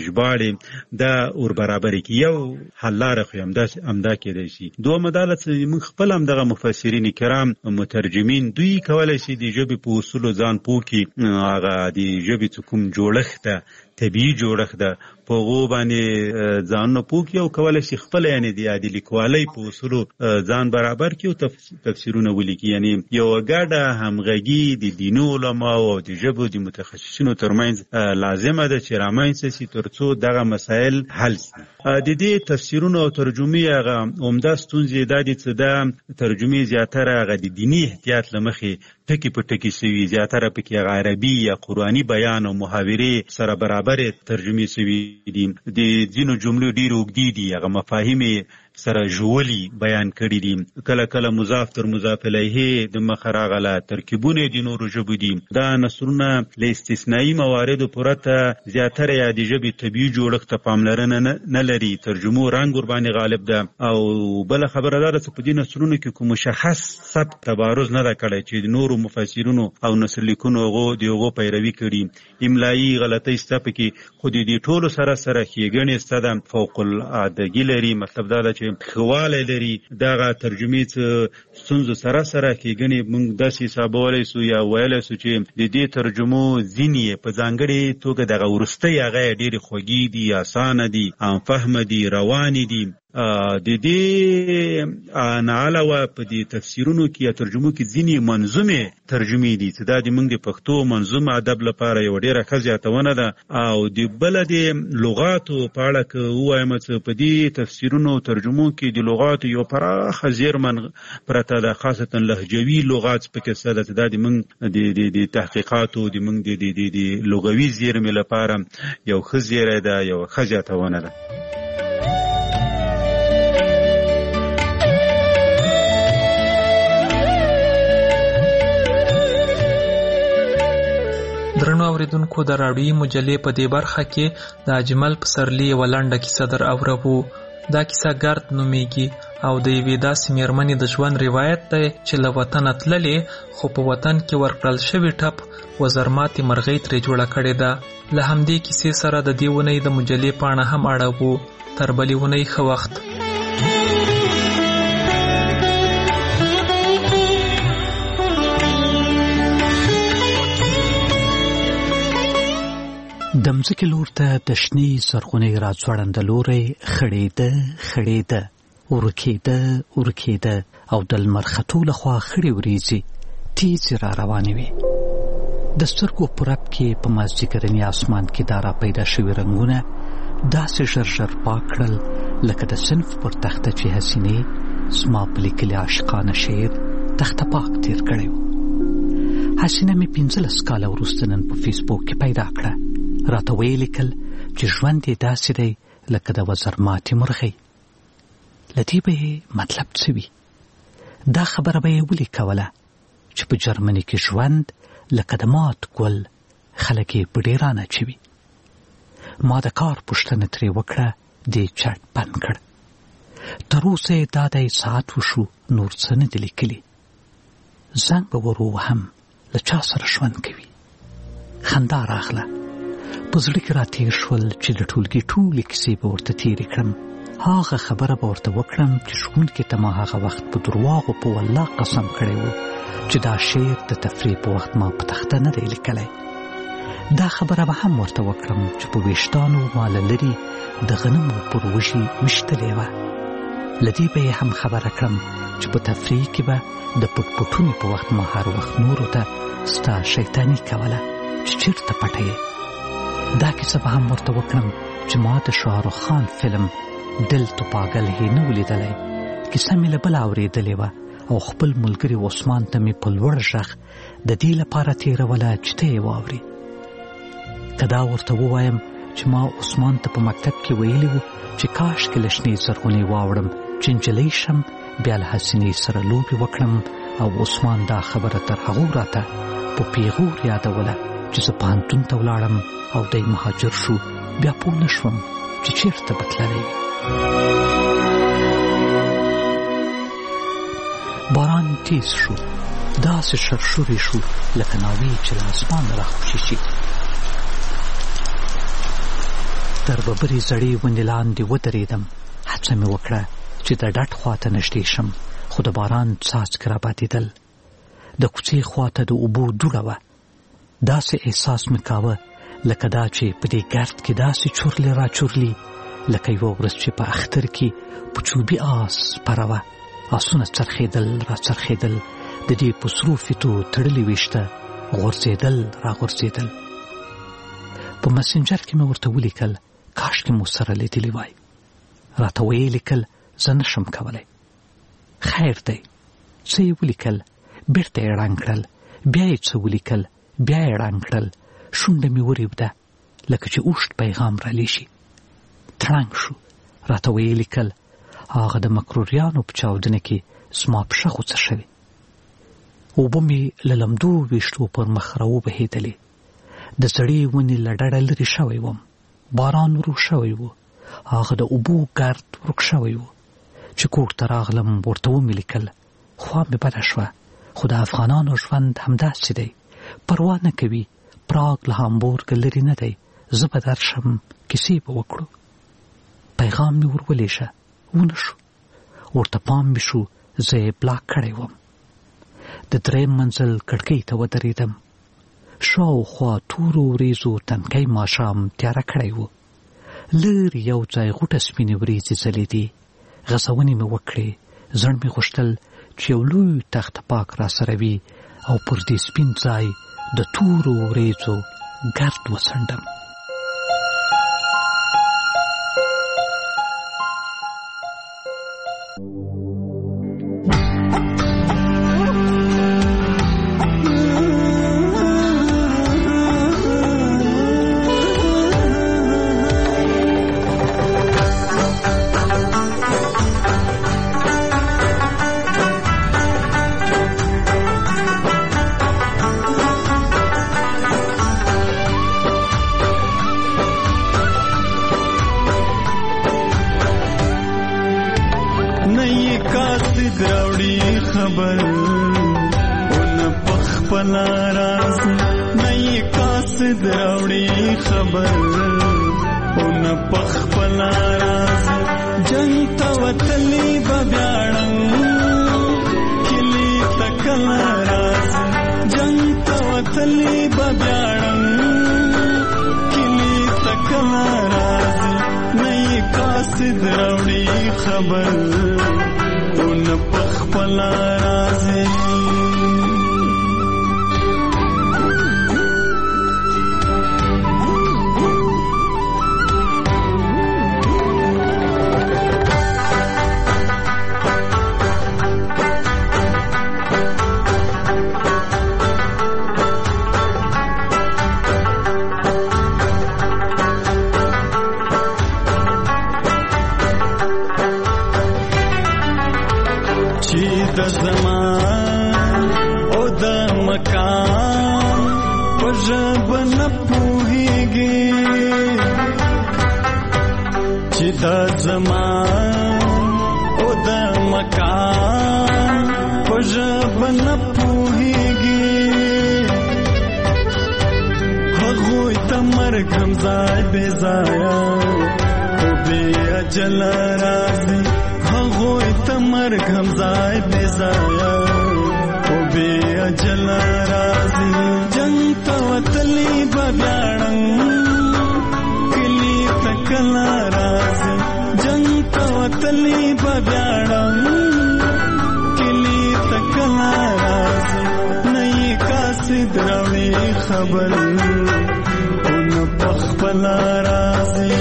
ژباړې دا ور برابر کړي. یو حل لاره خو همدا کېدای شي. دومره دا چې موږ خپل هم دغه مفسرین کرام مترجمین دوی کولای شي د ژبې په اصولو ځان پوه کړي. هغه د ژبې څه کوم جوړښت ده، طبیعي جوړښت ده، په هغو باندې ځانونه پوه کړي او کولی شي خپله یعنې د عادي لیکوالۍ په اصولو ځان برابر کړي او تفسیرونه ولیکي. یعنې یوه ګډه همغږي د دیني علماو او د ژبو د متخصصینو ترمنځ لازمه ده چې رامنځته شي تر څو دغه مسایل حل شي. د دې تفسیرونو او ترجمې هغه عمده ستونزې دا دي چې دا ترجمې زیاتره هغه د دیني احتیاط له مخې ټکي په ټکي شوي، زیاتره پکې هغه عربي یا قرآني بیان او محاورې سره برابر ترجمې شوي دي. د ځینو جملو ډېرې اوږدې دي، هغه مفاهیم سره ژولي بیان کړي دي. کله کله مضاف تر مضاف الیه د مخه راغله ترکیبونه د نورو ژبو دي. دا نثرونه له استثنایي مواردو پرته زیاتره یا د ژبې طبیعي جوړښت ته پاملرنه نه لري. ترجمو رنګ ورباندې غالب ده. او بله خبره دا ده چې په دې نثرونو کې کوم مشخص سبک تبارز نه ده کړی چې د نورو مفسرینو او نثر لیکونو د هغو پیروي کړي. املایي غلطۍ شته پکې، خو د دې ټولو سره ښېګڼې شته ده، فوق العادګي لري. مطلب دا ده چې خواله لري. دغه ترجمې څه ستونزو سره ښېګڼې موږ داسې حسابولی سو یا ویلی سو چې د دې ترجمو ځینې په ځانګړې توګه دغه وروستۍ هغه یې ډېرې خوږې دي، اسانه دي، عامفهمه دي، روانې دي. د دې نه علاوه په دې تفسیرونو کې یا ترجمو کې ځینې منظومې ترجمې دي چې دا د موږ د پښتو منظوم ادب لپاره یوه ډېره ښه زیاتونه ده. او د بله د لغاتو په اړه که ووایم چې په دې تفسیرونو ترجمو کې د لغاتو یو پراخه زیرمن پرته ده، خاصتا لهجوي لغات پکې شته ده چې دا د موږ د تحقیقاتو د موږ د لغوي زیرمې لپاره یو ښه زیری ده، یوه ښه زیاتونه ده. درنو اوریدونکو، د راډیوي مجلې په دې برخه کې د اجمل پسرلي یوه لنډه کیسه در اورو. دا کیسه ګرد نومیږي او د یوې داسې میرمنې د ژوند روایت دی چې له وطنه تللې خو په وطن کې ورکړل شوي ټپ وزرماتې مرغۍ ترې جوړه کړې ده. له همدې کیسې سره د دې اونۍ د مجلې پاڼه هم اړوو. تر بلې اونۍ ښه وخت. د مځکې لور ته د شنې زرغونې راځوړنده لوری خړېده ورکېده او د لمر ختو لخوا خړې وریځې تیزې را روانې وې. د سترګو په رپ کې په مازدیګرني اسمان کې دا را پیدا شوي رنګونه داسې ژر پاک کړل لکه د صنف پر تخته چې حسینې زما په لیکلي عاشقانه شعر تخته پاک تیر کړی و. حسینه مې 15 کاله وروسته نن په فیسبوک کې پیدا کړه. راته ویې لیکل چې ژوند یې داسې دی لکه د وزرماتې مرغۍ. له دې به یې مطلب څه وي؟ دا خبره به یې ولې کوله چې په جرمني کې ژوند لکه د مات ګل خلک یې په ډیران اچوي. ما د کار پوښتنه ترې وکړه، دې چټ بند کړ. تر اوسه یې دا دی ساعت وشو، نور څه نه دي لیکلي. زنګ به ور ووهم له چا سره ژوند کوي. خندا راغله. په زړه کې راتېر شول چې د ټولګي ټولې کیسې به ورته تېرې کړم. هغه خبره به ورته وکړم چې ښوونکي ته ما هغه وخت په درواغو په والله قسم کړی و چې دا شعر د تفریح په وخت ما په تخته نه دی لیکلی. دا خبره به هم ورته وکړم چې په ویشتانو ما له لرې د غنمو پر وږي ویشتلې وه. له دې به یې هم خبره کړم چې په تفریح کې به د پټپټونې په وخت ما هر وخت نورو ته ستا شیطاني کوله چې چېرته پټه یې. دا کیسه به هم ورته وکړم چې ما د شاهرخ خان فلم دل تو پاگل هی نه ولیدلی. کیسه مې له بله اورېدلې وه او خپل ملګري عثمان ته مې په لوړ غږ د دې لپاره تېروله چې ته یې واورې. که دا ورته ووایم چې ما عثمان ته په مکتب کې ویلي وو چې کاشکې له شنې زرغونې واوړم چې نجلۍ شم، بیا له حسینې سره لوبې وکړم، او عثمان دا خبره تر هغو راته په پیغور یادوله چې زه پوهنتون ته ولاړم او دی مهاجر شو، بیا پوه نه شوم چې چېرته به تللی وي. باران تیز شو، داسې شرشورې شو لکه ناوې چې له اسمان راخوشي شي. تر ببرې زړې ونې لاندې ودرېدم. هڅه مې وکړه چې د ډډ خواته نږدې شم، خو د باران څاڅکي راباتېدل. د کوڅې خواته د اوبو دوړه وه. داسې احساس مې کاوه لکه دا چې په دې ګرد کې داسې چورلې را چورلي لکه یوه ورځ چې په اختر کې په چوبي آس سپره وه. آسونه څرخېدل را څرخېدل، د دې په سرو فیتو تړلې ویشته غورځېدل را غورځېدل. په مسنجر کې مې ورته ولیکل کاشکې مو سره لیدلی وای. راته ویې لیکل زه نشم کولی. خیر دی. څه یې ولیکل، بیرته یې ړنګ کړل، بیا یې څه ولیکل، بیا یې ړنګ کړل. شونډه مې وریوده لکه چې اوښت پیغام را لیشي. تړنګ شو. راته ویې لیکل هغه د مکروریانو په چاودنه کې زما پښه خوڅه شوې. اوبه مې له لمدو ویشتو پر مخ را وبهېدلې. د زړې ونې له ډډه لرې شوی وم. باران ورو شوی و. هغه د اوبو ګرد ورک شوی و. چې کور ته راغلم ورته ومې لیکل. خوا مې بده شوه، خو د افغانانو ژوند همداسې دی، پروا نه کوي. پراګ له هامبورګ لرې نه دی، زه به درشم، کیسې به وکړو. پیغام مې ورولېشه، ونه شو. ورته پام مې شو زه یې بلاک کړی وم. د درېیم منزل کړکۍ ته ودرېدم. شاوخوا تورو وریځو تنکی ماښام تیاره کړی و. لرې یو ځای غوټه سپینې وریځې ځلېدې. غځونې مې وکړې. زړه مې غوښتل چې یو لوی تخت پاک را سره وي او پر دې سپین ځای د تورو وریځو ګرد وڅنډم. د زمان او د مکان په ژبه نه پوهېږي هغوی ته مرګ هم ځای بې ځایه خو بې اجله راځي هغوی ته مرګ هم ځای بې ځایه خو بې اجله راځي جنګ ته وتلي به بیا کلی ته کله راځي جنګ ته وتلي به بیا کلی ته کله راځي نه یې قاصد راوړي خبر خو نه پخپله راځي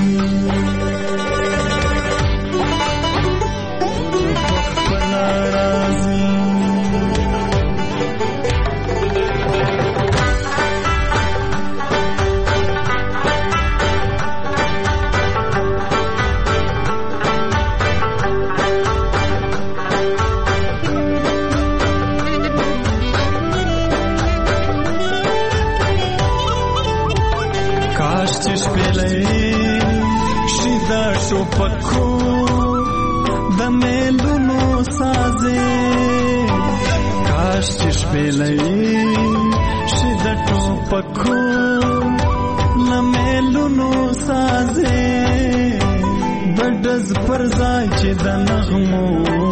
پکو د میلونو سازه کاش چې شپېلې شي د ټوپکو له میلونو سازه د ډز پر ځای چې د نغمو